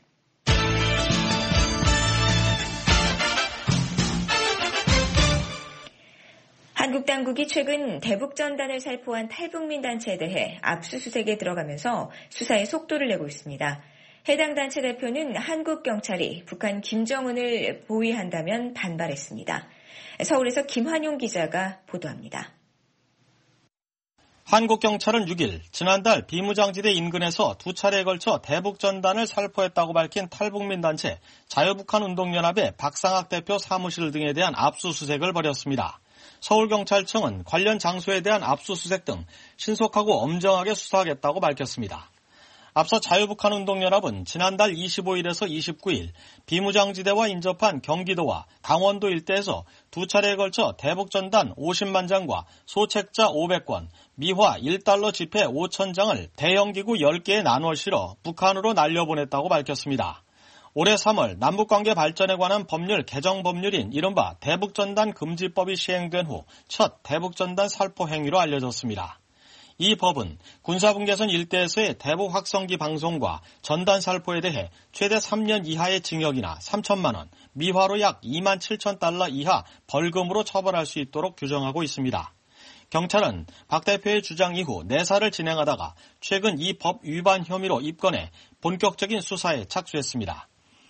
한국 당국이 최근 대북전단을 살포한 탈북민 단체에 대해 압수수색에 들어가면서 수사에 속도를 내고 있습니다. 해당 단체 대표는 한국 경찰이 북한 김정은을 보위한다면 반발했습니다. 서울에서 김환용 기자가 보도합니다. 한국 경찰은 6일 지난달 비무장지대 인근에서 두 차례에 걸쳐 대북전단을 살포했다고 밝힌 탈북민 단체 자유북한운동연합의 박상학 대표 사무실 등에 대한 압수수색을 벌였습니다. 서울경찰청은 관련 장소에 대한 압수수색 등 신속하고 엄정하게 수사하겠다고 밝혔습니다. 앞서 자유북한운동연합은 지난달 25일에서 29일 비무장지대와 인접한 경기도와 강원도 일대에서 두 차례에 걸쳐 대북전단 50만 장과 소책자 500권, 미화 1달러 지폐 5,000장을 대형기구 10개에 나눠 실어 북한으로 날려보냈다고 밝혔습니다. 올해 3월 남북관계 발전에 관한 법률 개정 법률인 이른바 대북전단 금지법이 시행된 후 첫 대북전단 살포 행위로 알려졌습니다. 이 법은 군사분계선 일대에서의 대북 확성기 방송과 전단 살포에 대해 최대 3년 이하의 징역이나 3천만 원, 미화로 약 2만 7천 달러 이하 벌금으로 처벌할 수 있도록 규정하고 있습니다. 경찰은 박 대표의 주장 이후 내사를 진행하다가 최근 이 법 위반 혐의로 입건해 본격적인 수사에 착수했습니다.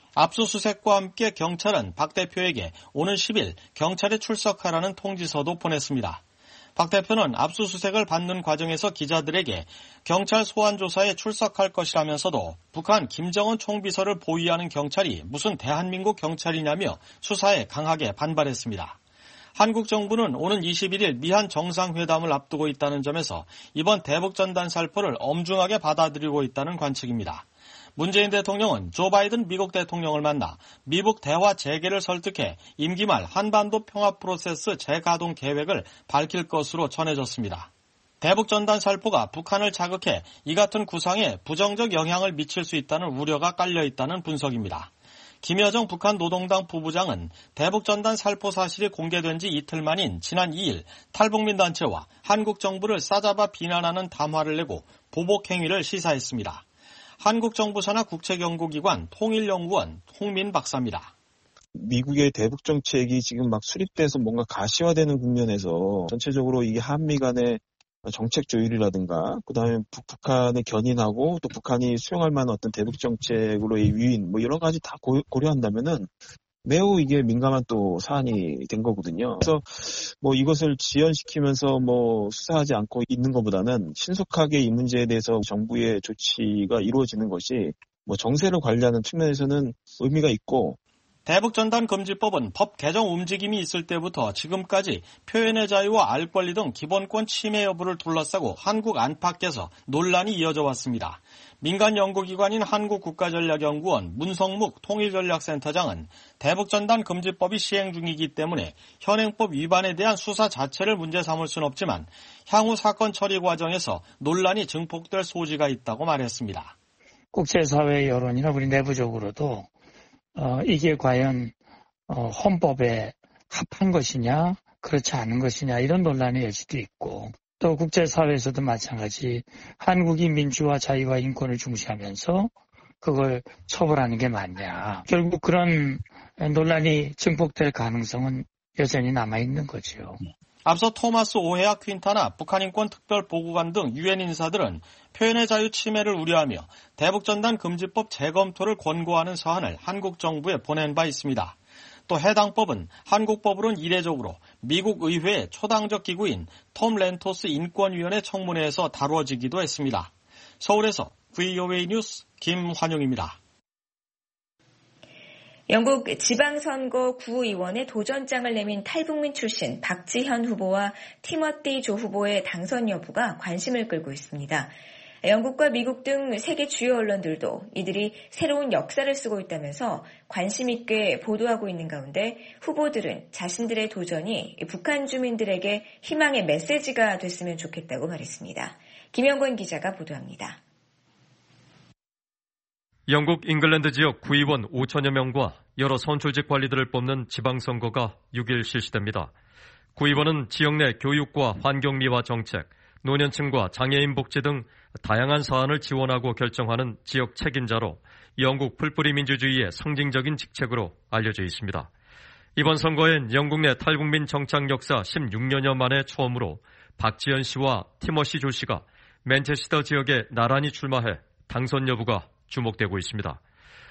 압수수색과 함께 경찰은 박 대표에게 오는 10일 경찰에 출석하라는 통지서도 보냈습니다. 박 대표는 압수수색을 받는 과정에서 기자들에게 경찰 소환조사에 출석할 것이라면서도 북한 김정은 총비서를 보위하는 경찰이 무슨 대한민국 경찰이냐며 수사에 강하게 반발했습니다. 한국 정부는 오는 21일 미한 정상회담을 앞두고 있다는 점에서 이번 대북전단 살포를 엄중하게 받아들이고 있다는 관측입니다. 문재인 대통령은 조 바이든 미국 대통령을 만나 미북 대화 재개를 설득해 임기 말 한반도 평화 프로세스 재가동 계획을 밝힐 것으로 전해졌습니다. 대북전단 살포가 북한을 자극해 이 같은 구상에 부정적 영향을 미칠 수 있다는 우려가 깔려 있다는 분석입니다. 김여정 북한 노동당 부부장은 대북전단 살포 사실이 공개된 지 이틀 만인 지난 2일 탈북민 단체와 한국 정부를 싸잡아 비난하는 담화를 내고 보복 행위를 시사했습니다. 한국 정부 산하 국책연구기관 통일연구원 홍민 박사입니다. 미국의 대북 정책이 지금 막 수립돼서 뭔가 가시화되는 국면에서 전체적으로 이 한미 간의 정책 조율이라든가 그다음에 북한을 견인하고 또 북한이 수용할 만한 어떤 대북 정책으로의 유인 뭐 여러 가지 다 고려한다면은 매우 이게 민감한 또 사안이 된 거거든요. 그래서 뭐 이것을 지연시키면서 뭐 수사하지 않고 있는 것보다는 신속하게 이 문제에 대해서 정부의 조치가 이루어지는 것이 뭐 정세를 관리하는 측면에서는 의미가 있고 대북전단금지법은 법 개정 움직임이 있을 때부터 지금까지 표현의 자유와 알 권리 등 기본권 침해 여부를 둘러싸고 한국 안팎에서 논란이 이어져 왔습니다. 민간 연구기관인 한국국가전략연구원 문성묵 통일전략센터장은 대북전단금지법이 시행 중이기 때문에 현행법 위반에 대한 수사 자체를 문제 삼을 수는 없지만 향후 사건 처리 과정에서 논란이 증폭될 소지가 있다고 말했습니다. 국제사회 여론이나 우리 내부적으로도 이게 과연 헌법에 합한 것이냐 그렇지 않은 것이냐 이런 논란의 여지도 있고 또 국제사회에서도 마찬가지 한국이 민주화 자유와 인권을 중시하면서 그걸 처벌하는 게 맞냐. 결국 그런 논란이 증폭될 가능성은 여전히 남아있는 거죠. 앞서 토마스 오헤아 퀸타나 북한인권특별보고관 등 유엔 인사들은 표현의 자유 침해를 우려하며 대북전단금지법 재검토를 권고하는 서한을 한국 정부에 보낸 바 있습니다. 또 해당 법은 한국법으로는 이례적으로 미국 의회의 초당적 기구인 톰 렌토스 인권위원회 청문회에서 다루어지기도 했습니다. 서울에서 VOA 뉴스 김환용입니다. 영국 지방선거 구의원의 도전장을 내민 탈북민 출신 박지현 후보와 티머티 조 후보의 당선 여부가 관심을 끌고 있습니다. 영국과 미국 등 세계 주요 언론들도 이들이 새로운 역사를 쓰고 있다면서 관심 있게 보도하고 있는 가운데 후보들은 자신들의 도전이 북한 주민들에게 희망의 메시지가 됐으면 좋겠다고 말했습니다. 김영권 기자가 보도합니다. 영국 잉글랜드 지역 구의원 5천여 명과 여러 선출직 관리들을 뽑는 지방선거가 6일 실시됩니다. 구의원은 지역 내 교육과 환경미화 정책, 노년층과 장애인 복지 등 다양한 사안을 지원하고 결정하는 지역 책임자로 영국 풀뿌리 민주주의의 상징적인 직책으로 알려져 있습니다. 이번 선거엔 영국 내 탈북민 정착 역사 16년여 만에 처음으로 박지현 씨와 티머시 조 씨가 맨체스터 지역에 나란히 출마해 당선 여부가 주목되고 있습니다.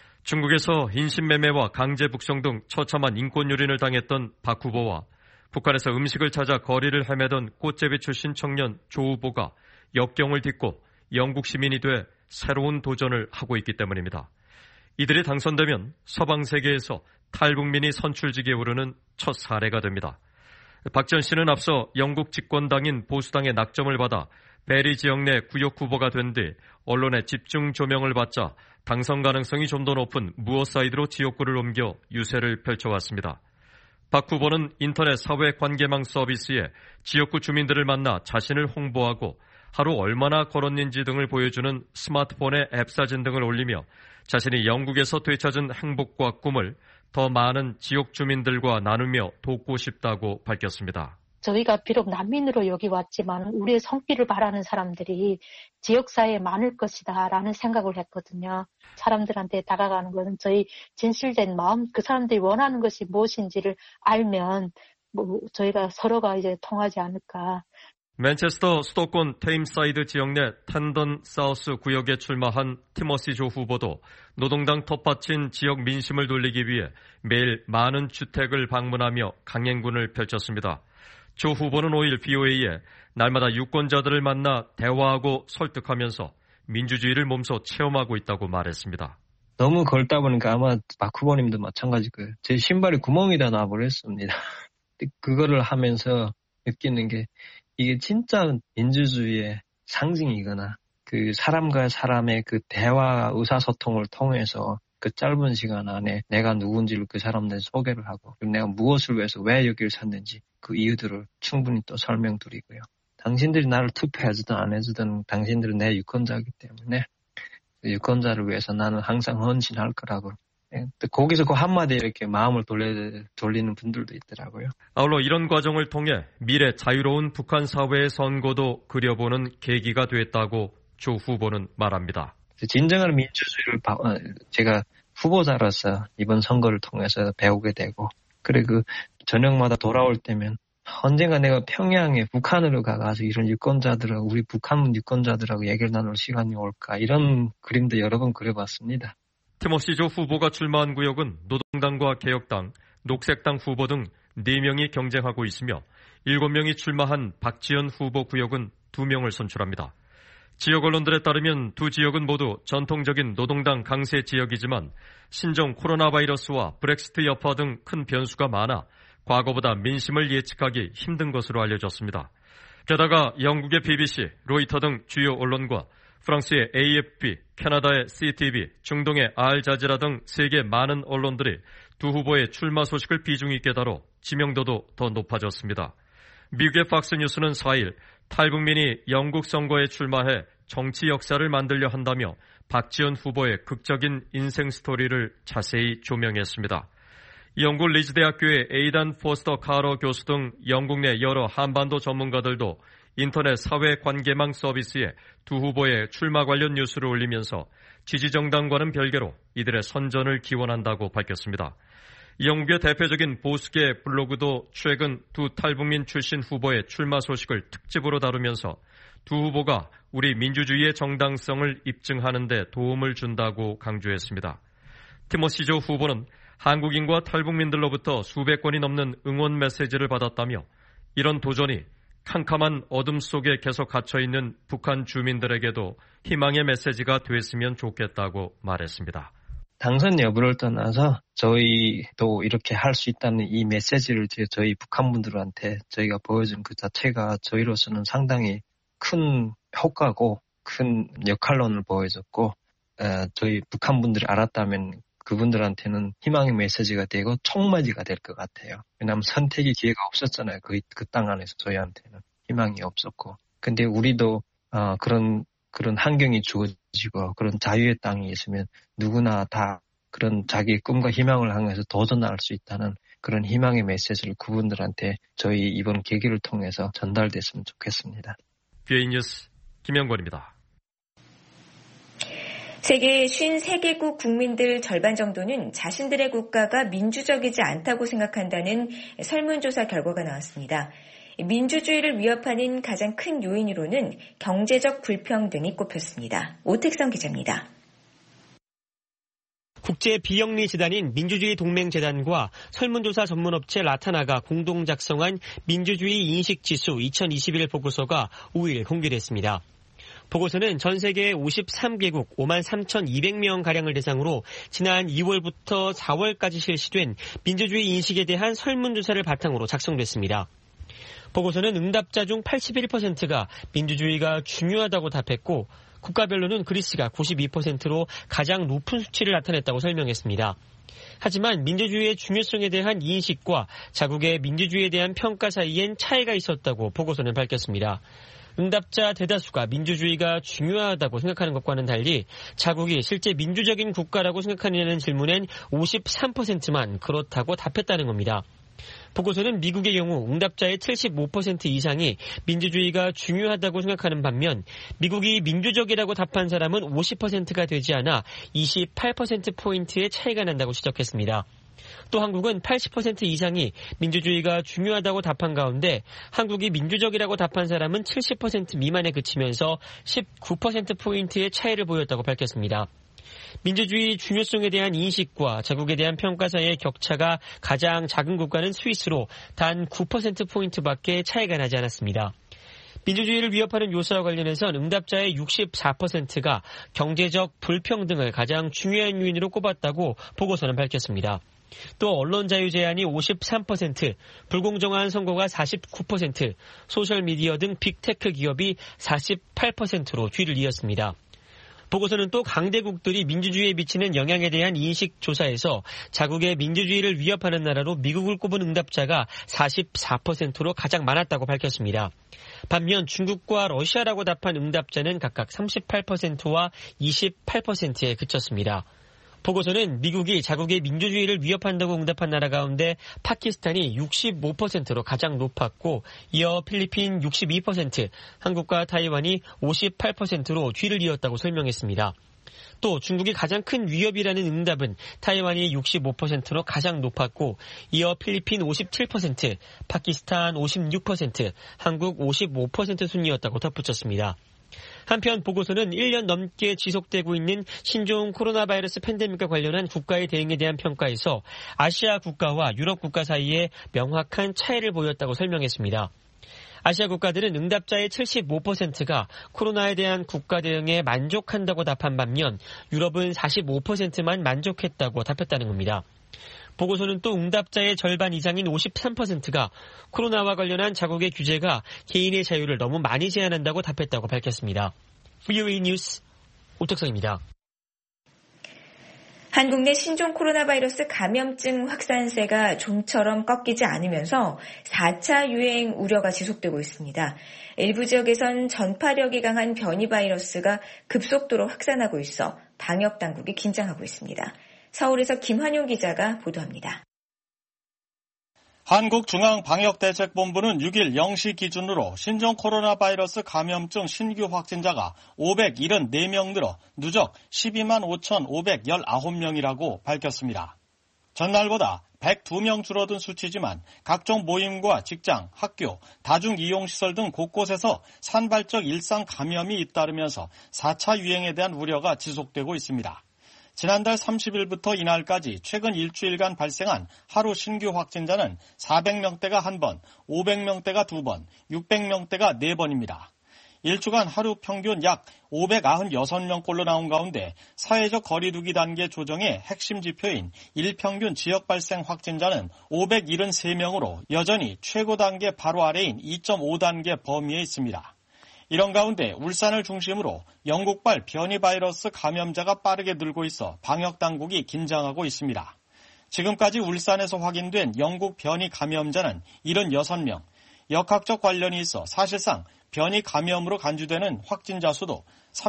중국에서 인신매매와 강제 북송 등 처참한 인권 유린을 당했던 박 후보와 북한에서 음식을 찾아 거리를 헤매던 꽃제비 출신 청년 조 후보가 역경을 딛고 영국 시민이 돼 새로운 도전을 하고 있기 때문입니다. 이들이 당선되면 서방 세계에서 탈북민이 선출직에 오르는 첫 사례가 됩니다. 박지현 씨는 앞서 영국 집권당인 보수당의 낙점을 받아 베리 지역 내 구역 후보가 된 뒤 언론의 집중 조명을 받자 당선 가능성이 좀 더 높은 무어사이드로 지역구를 옮겨 유세를 펼쳐왔습니다. 박 후보는 인터넷 사회관계망 서비스에 지역구 주민들을 만나 자신을 홍보하고 하루 얼마나 걸었는지 등을 보여주는 스마트폰의 앱 사진 등을 올리며 자신이 영국에서 되찾은 행복과 꿈을 더 많은 지역 주민들과 나누며 돕고 싶다고 밝혔습니다. 저희가 비록 난민으로 여기 왔지만 우리의 손길을 바라는 사람들이 지역사회에 많을 것이다라는 생각을 했거든요. 사람들한테 다가가는 것은 저희 진실된 마음, 그 사람들이 원하는 것이 무엇인지를 알면 저희가 서로가 이제 통하지 않을까. 맨체스터 수도권 테임사이드 지역 내 텐던 사우스 구역에 출마한 티머시 조 후보도 노동당 텃밭인 지역 민심을 돌리기 위해 매일 많은 주택을 방문하며 강행군을 펼쳤습니다. 조 후보는 5일 BOA에 날마다 유권자들을 만나 대화하고 설득하면서 민주주의를 몸소 체험하고 있다고 말했습니다. 너무 걸다 보니까 아마 박 후보님도 마찬가지일 거예요. 제 신발에 구멍이 다 나버렸습니다. 그거를 하면서 느끼는 게 이게 진짜 민주주의의 상징이거나 그 사람과 사람의 그 대화 의사소통을 통해서 그 짧은 시간 안에 내가 누군지를 그 사람들 소개를 하고 그리고 내가 무엇을 위해서 왜 여기를 샀는지 그 이유들을 충분히 또 설명드리고요. 당신들이 나를 투표해주든 안 해주든 당신들은 내 유권자이기 때문에 그 유권자를 위해서 나는 항상 헌신할 거라고. 거기서 그 한마디에 이렇게 마음을 돌리는 분들도 있더라고요. 아울러 이런 과정을 통해 미래 자유로운 북한 사회의 선고도 그려보는 계기가 됐다고 조 후보는 말합니다. 진정한 민주주의를 제가 후보자로서 이번 선거를 통해서 배우게 되고 그리고 저녁마다 돌아올 때면 언젠가 내가 평양에 북한으로 가서 이런 유권자들하고 우리 북한 유권자들하고 얘기를 나눌 시간이 올까 이런 그림도 여러 번 그려봤습니다. 티머시 조 후보가 출마한 구역은 노동당과 개혁당, 녹색당 후보 등 4명이 경쟁하고 있으며 7명이 출마한 박지현 후보 구역은 2명을 선출합니다. 지역 언론들에 따르면 두 지역은 모두 전통적인 노동당 강세 지역이지만 신종 코로나 바이러스와 브렉시트 여파 등 큰 변수가 많아 과거보다 민심을 예측하기 힘든 것으로 알려졌습니다. 게다가 영국의 BBC, 로이터 등 주요 언론과 프랑스의 AFP, 캐나다의 CTV, 중동의 알자지라 등 세계 많은 언론들이 두 후보의 출마 소식을 비중 있게 다뤄 지명도도 더 높아졌습니다. 미국의 팍스뉴스는 4일 탈북민이 영국 선거에 출마해 정치 역사를 만들려 한다며 박지원 후보의 극적인 인생 스토리를 자세히 조명했습니다. 영국 리즈 대학교의 에이단 포스터 카러 교수 등 영국 내 여러 한반도 전문가들도 인터넷 사회관계망 서비스에 두 후보의 출마 관련 뉴스를 올리면서 지지정당과는 별개로 이들의 선전을 기원한다고 밝혔습니다. 영국의 대표적인 보수계 블로그도 최근 두 탈북민 출신 후보의 출마 소식을 특집으로 다루면서 두 후보가 우리 민주주의의 정당성을 입증하는 데 도움을 준다고 강조했습니다. 티모시 조 후보는 한국인과 탈북민들로부터 수백 건이 넘는 응원 메시지를 받았다며 이런 도전이 캄캄한 어둠 속에 계속 갇혀있는 북한 주민들에게도 희망의 메시지가 됐으면 좋겠다고 말했습니다. 당선 여부를 떠나서 저희도 이렇게 할 수 있다는 이 메시지를 저희 북한분들한테 저희가 보여준 그 자체가 저희로서는 상당히 큰 효과고 큰 역할론을 보여줬고 저희 북한분들이 알았다면 그분들한테는 희망의 메시지가 되고 총맞이가 될 것 같아요. 왜냐하면 선택의 기회가 없었잖아요. 그 땅 안에서 저희한테는 희망이 없었고. 근데 우리도 그런 환경이 주어지고 그런 자유의 땅이 있으면 누구나 다 그런 자기의 꿈과 희망을 향해서 도전할 수 있다는 그런 희망의 메시지를 그분들한테 저희 이번 계기를 통해서 전달됐으면 좋겠습니다. BA 뉴스 김영권입니다. 세계 53개국 국민들 절반 정도는 자신들의 국가가 민주적이지 않다고 생각한다는 설문조사 결과가 나왔습니다. 민주주의를 위협하는 가장 큰 요인으로는 경제적 불평등이 꼽혔습니다. 오택성 기자입니다. 국제 비영리 재단인 민주주의 동맹재단과 설문조사 전문업체 라타나가 공동 작성한 민주주의 인식지수 2021 보고서가 5일 공개됐습니다. 보고서는 전 세계 53개국 53,200명가량을 대상으로 지난 2월부터 4월까지 실시된 민주주의 인식에 대한 설문조사를 바탕으로 작성됐습니다. 보고서는 응답자 중 81%가 민주주의가 중요하다고 답했고 국가별로는 그리스가 92%로 가장 높은 수치를 나타냈다고 설명했습니다. 하지만 민주주의의 중요성에 대한 인식과 자국의 민주주의에 대한 평가 사이엔 차이가 있었다고 보고서는 밝혔습니다. 응답자 대다수가 민주주의가 중요하다고 생각하는 것과는 달리 자국이 실제 민주적인 국가라고 생각하느냐는 질문엔 53%만 그렇다고 답했다는 겁니다. 보고서는 미국의 경우 응답자의 75% 이상이 민주주의가 중요하다고 생각하는 반면 미국이 민주적이라고 답한 사람은 50%가 되지 않아 28%포인트의 차이가 난다고 지적했습니다. 또 한국은 80% 이상이 민주주의가 중요하다고 답한 가운데 한국이 민주적이라고 답한 사람은 70% 미만에 그치면서 19%포인트의 차이를 보였다고 밝혔습니다. 민주주의 중요성에 대한 인식과 자국에 대한 평가 사이의 격차가 가장 작은 국가는 스위스로 단 9%포인트밖에 차이가 나지 않았습니다. 민주주의를 위협하는 요소와 관련해선 응답자의 64%가 경제적 불평등을 가장 중요한 요인으로 꼽았다고 보고서는 밝혔습니다. 또 언론 자유 제한이 53%, 불공정한 선거가 49%, 소셜미디어 등 빅테크 기업이 48%로 뒤를 이었습니다. 보고서는 또 강대국들이 민주주의에 미치는 영향에 대한 인식 조사에서 자국의 민주주의를 위협하는 나라로 미국을 꼽은 응답자가 44%로 가장 많았다고 밝혔습니다. 반면 중국과 러시아라고 답한 응답자는 각각 38%와 28%에 그쳤습니다. 보고서는 미국이 자국의 민주주의를 위협한다고 응답한 나라 가운데 파키스탄이 65%로 가장 높았고 이어 필리핀 62%, 한국과 타이완이 58%로 뒤를 이었다고 설명했습니다. 또 중국이 가장 큰 위협이라는 응답은 타이완이 65%로 가장 높았고 이어 필리핀 57%, 파키스탄 56%, 한국 55% 순이었다고 덧붙였습니다. 한편 보고서는 1년 넘게 지속되고 있는 신종 코로나 바이러스 팬데믹과 관련한 국가의 대응에 대한 평가에서 아시아 국가와 유럽 국가 사이에 명확한 차이를 보였다고 설명했습니다. 아시아 국가들은 응답자의 75%가 코로나에 대한 국가 대응에 만족한다고 답한 반면 유럽은 45%만 만족했다고 답했다는 겁니다. 보고서는 또 응답자의 절반 이상인 53%가 코로나와 관련한 자국의 규제가 개인의 자유를 너무 많이 제한한다고 답했다고 밝혔습니다. VOA 뉴스 오택성입니다. 한국 내 신종 코로나 바이러스 감염증 확산세가 좀처럼 꺾이지 않으면서 4차 유행 우려가 지속되고 있습니다. 일부 지역에선 전파력이 강한 변이 바이러스가 급속도로 확산하고 있어 방역 당국이 긴장하고 있습니다. 서울에서 김환용 기자가 보도합니다. 한국중앙방역대책본부는 6일 0시 기준으로 신종 코로나 바이러스 감염증 신규 확진자가 574명 늘어 누적 12만 5,519명이라고 밝혔습니다. 전날보다 102명 줄어든 수치지만 각종 모임과 직장, 학교, 다중이용시설 등 곳곳에서 산발적 일상 감염이 잇따르면서 4차 유행에 대한 우려가 지속되고 있습니다. 지난달 30일부터 이날까지 최근 일주일간 발생한 하루 신규 확진자는 400명대가 1번, 500명대가 2번, 600명대가 4번입니다. 일주간 하루 평균 약 596명꼴로 나온 가운데 사회적 거리두기 단계 조정의 핵심 지표인 일평균 지역 발생 확진자는 573명으로 여전히 최고 단계 바로 아래인 2.5단계 범위에 있습니다. 이런 가운데 울산을 중심으로 영국발 변이 바이러스 감염자가 빠르게 늘고 있어 방역 당국이 긴장하고 있습니다. 지금까지 울산에서 확인된 영국 변이 감염자는 76명, 역학적 관련이 있어 사실상 변이 감염으로 간주되는 확진자 수도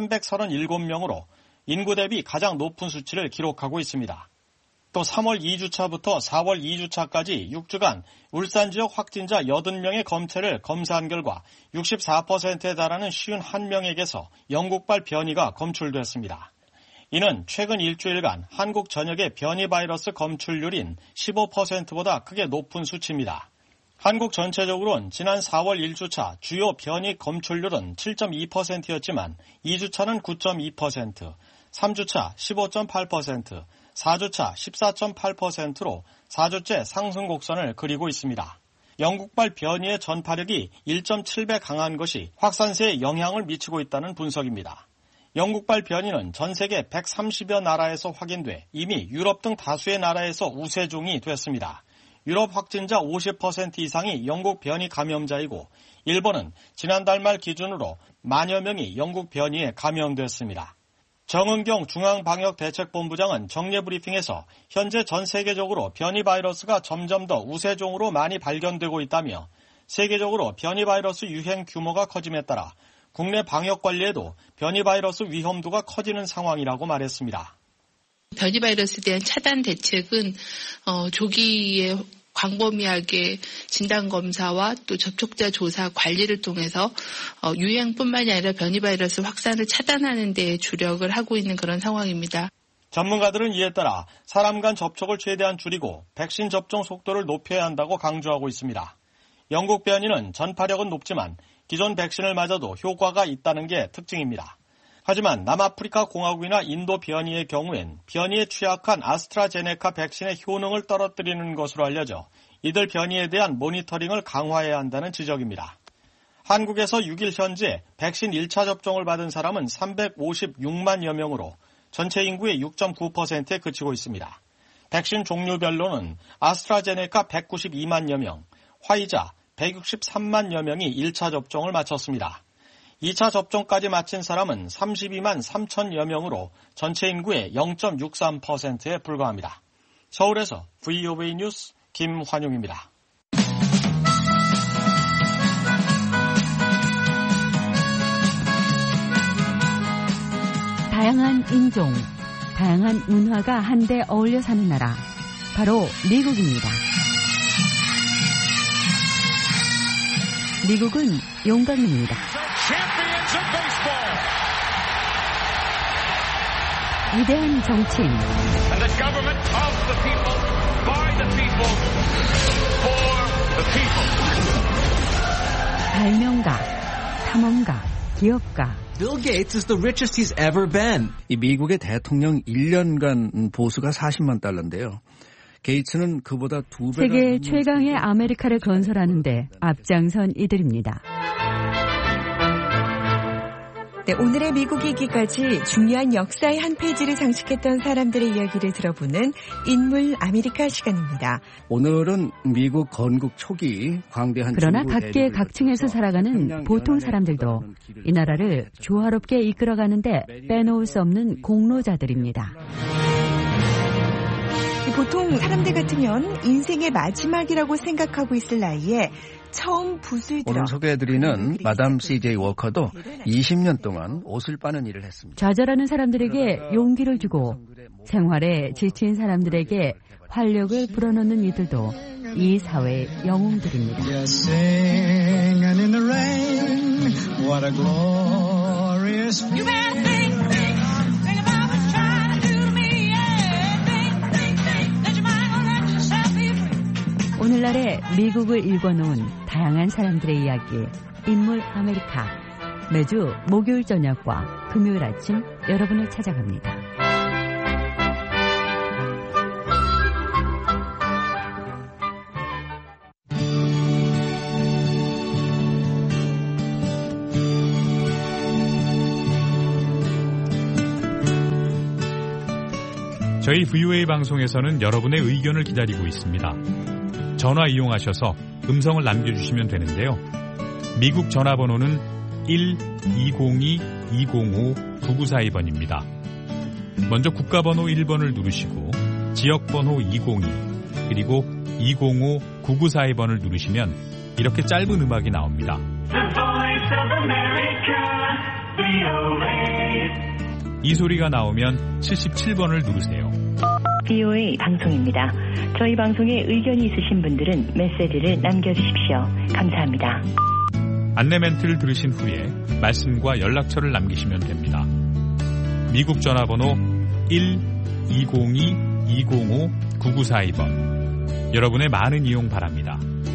337명으로 인구 대비 가장 높은 수치를 기록하고 있습니다. 또 3월 2주차부터 4월 2주차까지 6주간 울산 지역 확진자 80명의 검체를 검사한 결과 64%에 달하는 51명에게서 영국발 변이가 검출됐습니다. 이는 최근 일주일간 한국 전역의 변이 바이러스 검출률인 15%보다 크게 높은 수치입니다. 한국 전체적으로는 지난 4월 1주차 주요 변이 검출률은 7.2%였지만 2주차는 9.2%, 3주차 15.8%, 4주차 14.8%로 4주째 상승 곡선을 그리고 있습니다. 영국발 변이의 전파력이 1.7배 강한 것이 확산세에 영향을 미치고 있다는 분석입니다. 영국발 변이는 전 세계 130여 나라에서 확인돼 이미 유럽 등 다수의 나라에서 우세종이 됐습니다. 유럽 확진자 50% 이상이 영국 변이 감염자이고 일본은 지난달 말 기준으로 만여 명이 영국 변이에 감염됐습니다. 정은경 중앙방역대책본부장은 정례 브리핑에서 현재 전 세계적으로 변이 바이러스가 점점 더 우세종으로 많이 발견되고 있다며 세계적으로 변이 바이러스 유행 규모가 커짐에 따라 국내 방역 관리에도 변이 바이러스 위험도가 커지는 상황이라고 말했습니다. 변이 바이러스에 대한 차단 대책은 조기에 광범위하게 진단검사와 또 접촉자 조사 관리를 통해서 유행뿐만이 아니라 변이 바이러스 확산을 차단하는 데 주력을 하고 있는 그런 상황입니다. 전문가들은 이에 따라 사람 간 접촉을 최대한 줄이고 백신 접종 속도를 높여야 한다고 강조하고 있습니다. 영국 변이는 전파력은 높지만 기존 백신을 맞아도 효과가 있다는 게 특징입니다. 하지만 남아프리카 공화국이나 인도 변이의 경우엔 변이에 취약한 아스트라제네카 백신의 효능을 떨어뜨리는 것으로 알려져 이들 변이에 대한 모니터링을 강화해야 한다는 지적입니다. 한국에서 6일 현재 백신 1차 접종을 받은 사람은 356만여 명으로 전체 인구의 6.9%에 그치고 있습니다. 백신 종류별로는 아스트라제네카 192만여 명, 화이자 163만여 명이 1차 접종을 마쳤습니다. 2차 접종까지 마친 사람은 32만 3천여 명으로 전체 인구의 0.63%에 불과합니다. 서울에서 VOA 뉴스 김환용입니다. 다양한 인종, 다양한 문화가 한데 어울려 사는 나라, 바로 미국입니다. 미국은 용광입니다. 위대한 정치인, 발명가, 탐험가, 기업가. Bill Gates is the richest he's ever been. 이 미국의 대통령 1년간 보수가 $40만 달러인데요. 게이츠는 그보다 2배가 세계 최강의 아메리카를 건설하는데 앞장선 이들입니다. 네, 오늘의 미국 얘기까지 중요한 역사의 한 페이지를 장식했던 사람들의 이야기를 들어보는 인물 아메리카 시간입니다. 오늘은 미국 건국 초기 광대한 그러나 각계 각층에서 살아가는 보통 사람들도 이 나라를 조화롭게 이끌어가는데 빼놓을 수 없는 공로자들입니다. 보통 사람들 같으면 인생의 마지막이라고 생각하고 있을 나이에 처음 붓을 들어 오늘 소개해드리는 마담 C.J. 워커도 20년 동안 옷을 빠는 일을 했습니다. 좌절하는 사람들에게 용기를 주고 생활에 지친 사람들에게 활력을 불어넣는 이들도 이 사회의 영웅들입니다. 오늘날의 미국을 읽어놓은 다양한 사람들의 이야기, 인물 아메리카. 매주 목요일 저녁과 금요일 아침 여러분을 찾아갑니다. 저희 VOA 방송에서는 여러분의 의견을 기다리고 있습니다. 전화 이용하셔서 음성을 남겨주시면 되는데요. 미국 전화번호는 1-202-205-9942번입니다. 먼저 국가번호 1번을 누르시고 지역번호 202 그리고 205-9942번을 누르시면 이렇게 짧은 음악이 나옵니다. 이 소리가 나오면 77번을 누르세요. VOA 방송입니다. 저희 방송에 의견이 있으신 분들은 메시지를 남겨주십시오. 감사합니다. 안내 멘트를 들으신 후에 말씀과 연락처를 남기시면 됩니다. 미국 전화번호 1-202-205-9942번. 여러분의 많은 이용 바랍니다.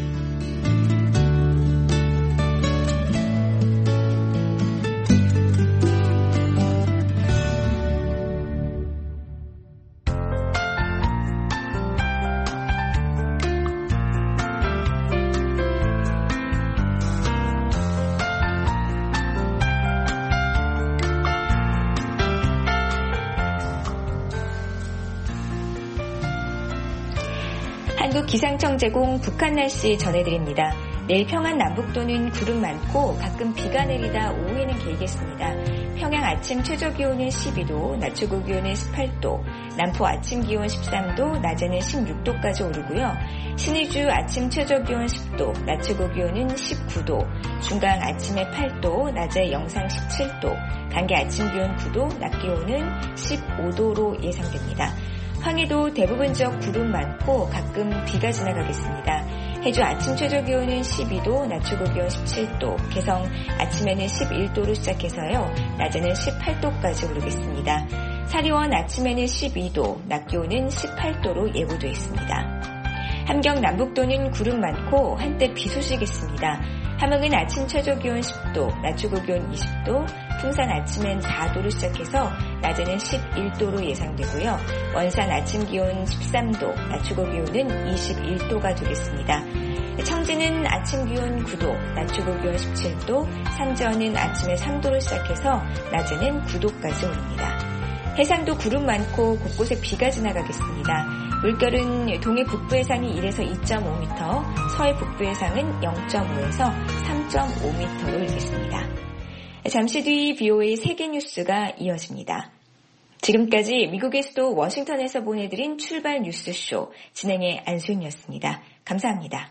기상청 제공 북한 날씨 전해드립니다. 내일 평안 남북도는 구름 많고 가끔 비가 내리다 오후에는 개겠습니다. 평양 아침 최저기온은 12도, 낮 최고기온은 18도, 남포 아침 기온 13도, 낮에는 16도까지 오르고요. 신의주 아침 최저기온 10도, 낮 최고기온은 19도, 중강 아침에 8도, 낮에 영상 17도, 간계 아침 기온 9도, 낮 기온은 15도로 예상됩니다. 황해도 대부분 지역 구름 많고 가끔 비가 지나가겠습니다. 해주 아침 최저기온은 12도, 낮 최고기온 17도, 개성 아침에는 11도로 시작해서요. 낮에는 18도까지 오르겠습니다. 사리원 아침에는 12도, 낮 기온은 18도로 예보되어 있습니다. 함경 남북도는 구름 많고 한때 비 소식있습니다. 함흥은 아침 최저기온 10도, 낮 최고기온 20도, 풍산 아침엔 4도로 시작해서 낮에는 11도로 예상되고요. 원산 아침 기온 13도, 낮 최고기온은 21도가 되겠습니다. 청진은 아침 기온 9도, 낮 최고기온 17도, 상주는 아침에 3도로 시작해서 낮에는 9도까지 오릅니다. 해상도 구름 많고 곳곳에 비가 지나가겠습니다. 물결은 동해 북부 해상이 1에서 2.5m, 서해 북부 해상은 0.5에서 3.5m로 일겠습니다. 잠시 뒤 VOA 세계뉴스가 이어집니다. 지금까지 미국의 수도 워싱턴에서 보내드린 출발 뉴스쇼 진행의 안수인이었습니다. 감사합니다.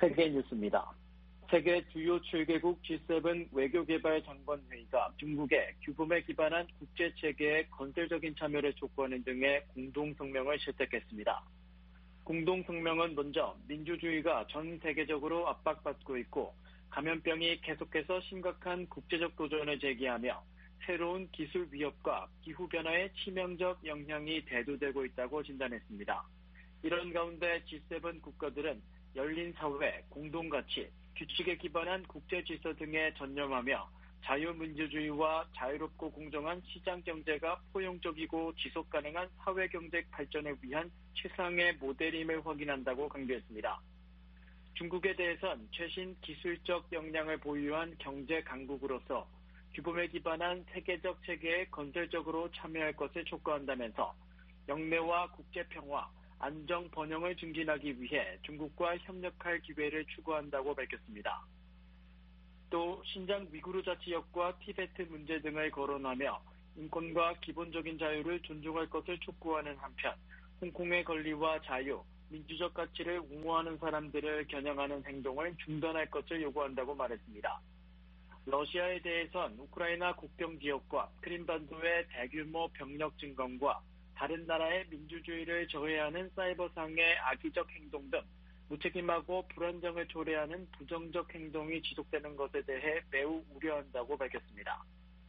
세계 뉴스입니다. 세계 주요 7개국 G7 외교개발장관회의가 중국의 규범에 기반한 국제체계의 건설적인 참여를 촉구하는 등의 공동성명을 채택했습니다. 공동성명은 먼저 민주주의가 전 세계적으로 압박받고 있고 감염병이 계속해서 심각한 국제적 도전을 제기하며 새로운 기술 위협과 기후변화의 치명적 영향이 대두되고 있다고 진단했습니다. 이런 가운데 G7 국가들은 열린 사회, 공동가치, 규칙에 기반한 국제 질서 등에 전념하며 자유민주주의와 자유롭고 공정한 시장경제가 포용적이고 지속가능한 사회경제 발전을 위한 최상의 모델임을 확인한다고 강조했습니다. 중국에 대해선 최신 기술적 역량을 보유한 경제 강국으로서 규범에 기반한 세계적 체계에 건설적으로 참여할 것을 촉구한다면서 영내와 국제평화, 안정 번영을 증진하기 위해 중국과 협력할 기회를 추구한다고 밝혔습니다. 또 신장 위구르 자치역과 티베트 문제 등을 거론하며 인권과 기본적인 자유를 존중할 것을 촉구하는 한편 홍콩의 권리와 자유, 민주적 가치를 옹호하는 사람들을 겨냥하는 행동을 중단할 것을 요구한다고 말했습니다. 러시아에 대해선 우크라이나 국경 지역과 크림반도의 대규모 병력 증강과 다른 나라의 민주주의를 저해하는 사이버상의 악의적 행동 등 무책임하고 불안정을 초래하는 부정적 행동이 지속되는 것에 대해 매우 우려한다고 밝혔습니다.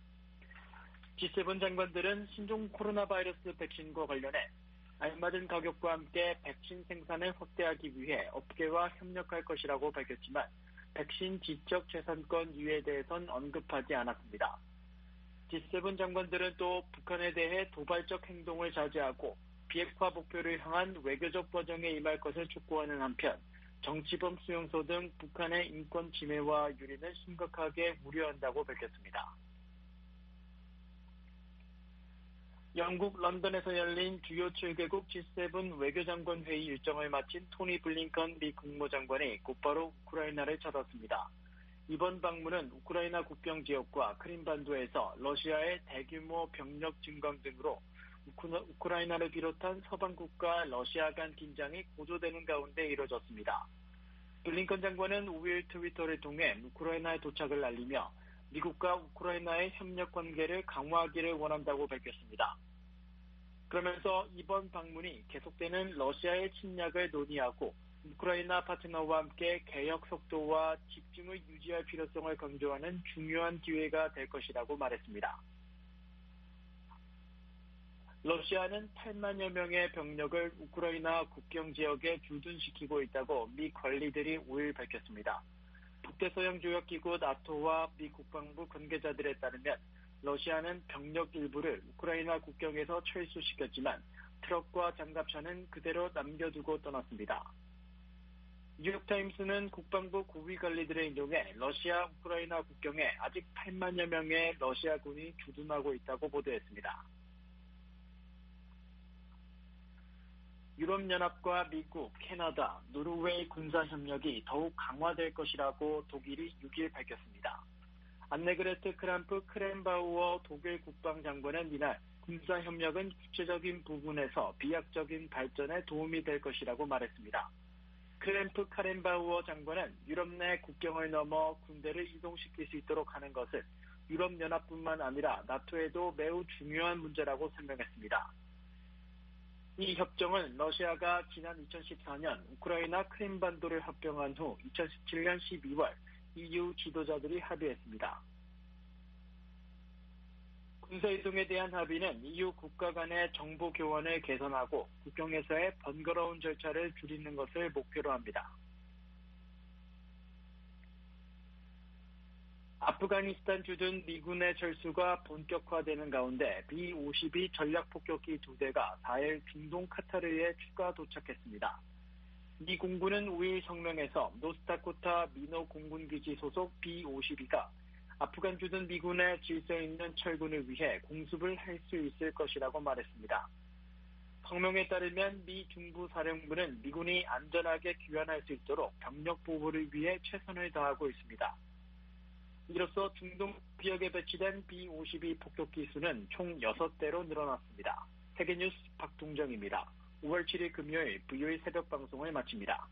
G7 장관들은 신종 코로나 바이러스 백신과 관련해 알맞은 가격과 함께 백신 생산을 확대하기 위해 업계와 협력할 것이라고 밝혔지만 백신 지적 재산권 유예에 대해선 언급하지 않았습니다. G7 장관들은 또 북한에 대해 도발적 행동을 자제하고 비핵화 목표를 향한 외교적 과정에 임할 것을 촉구하는 한편 정치범 수용소 등 북한의 인권 침해와 유린을 심각하게 우려한다고 밝혔습니다. 영국 런던에서 열린 주요 7개국 G7 외교장관 회의 일정을 마친 토니 블링컨 미 국무장관이 곧바로 우크라이나를 찾았습니다. 이번 방문은 우크라이나 국경 지역과 크림반도에서 러시아의 대규모 병력 증강 등으로 우크라이나를 비롯한 서방국과 러시아 간 긴장이 고조되는 가운데 이뤄졌습니다. 블링컨 장관은 5일 트위터를 통해 우크라이나의 도착을 알리며 미국과 우크라이나의 협력 관계를 강화하기를 원한다고 밝혔습니다. 그러면서 이번 방문이 계속되는 러시아의 침략을 논의하고 우크라이나 파트너와 함께 개혁 속도와 집중을 유지할 필요성을 강조하는 중요한 기회가 될 것이라고 말했습니다. 러시아는 8만여 명의 병력을 우크라이나 국경 지역에 주둔시키고 있다고 미 관리들이 5일 밝혔습니다. 북대서양조약기구 나토와 미 국방부 관계자들에 따르면 러시아는 병력 일부를 우크라이나 국경에서 철수시켰지만 트럭과 장갑차는 그대로 남겨두고 떠났습니다. 뉴욕타임스는 국방부 고위 관리들을 인용해 러시아 우크라이나 국경에 아직 8만여 명의 러시아군이 주둔하고 있다고 보도했습니다. 유럽연합과 미국, 캐나다, 노르웨이 군사협력이 더욱 강화될 것이라고 독일이 6일 밝혔습니다. 안네그레트 크람프 크렌바우어 독일 국방장관은 이날 군사협력은 구체적인 부분에서 비약적인 발전에 도움이 될 것이라고 말했습니다. 크램프 카렌바우어 장관은 유럽 내 국경을 넘어 군대를 이동시킬 수 있도록 하는 것은 유럽연합뿐만 아니라 나토에도 매우 중요한 문제라고 설명했습니다. 이 협정은 러시아가 지난 2014년 우크라이나 크림반도를 합병한 후 2017년 12월 EU 지도자들이 합의했습니다. 군사이동에 대한 합의는 EU 국가 간의 정보 교환을 개선하고 국경에서의 번거로운 절차를 줄이는 것을 목표로 합니다. 아프가니스탄 주둔 미군의 철수가 본격화되는 가운데 B-52 전략폭격기 2대가 4일 중동 카타르에 추가 도착했습니다. 미 공군은 5일 성명에서 노스다코타 미노 공군기지 소속 B-52가 아프간 주둔 미군의 질서 있는 철군을 위해 공습을 할 수 있을 것이라고 말했습니다. 성명에 따르면 미 중부 사령부는 미군이 안전하게 귀환할 수 있도록 병력 보호를 위해 최선을 다하고 있습니다. 이로써 중동 지역에 배치된 B-52 폭격기 수는 총 6대로 늘어났습니다. 세계뉴스 박동정입니다. 5월 7일 금요일 VOA 새벽 방송을 마칩니다.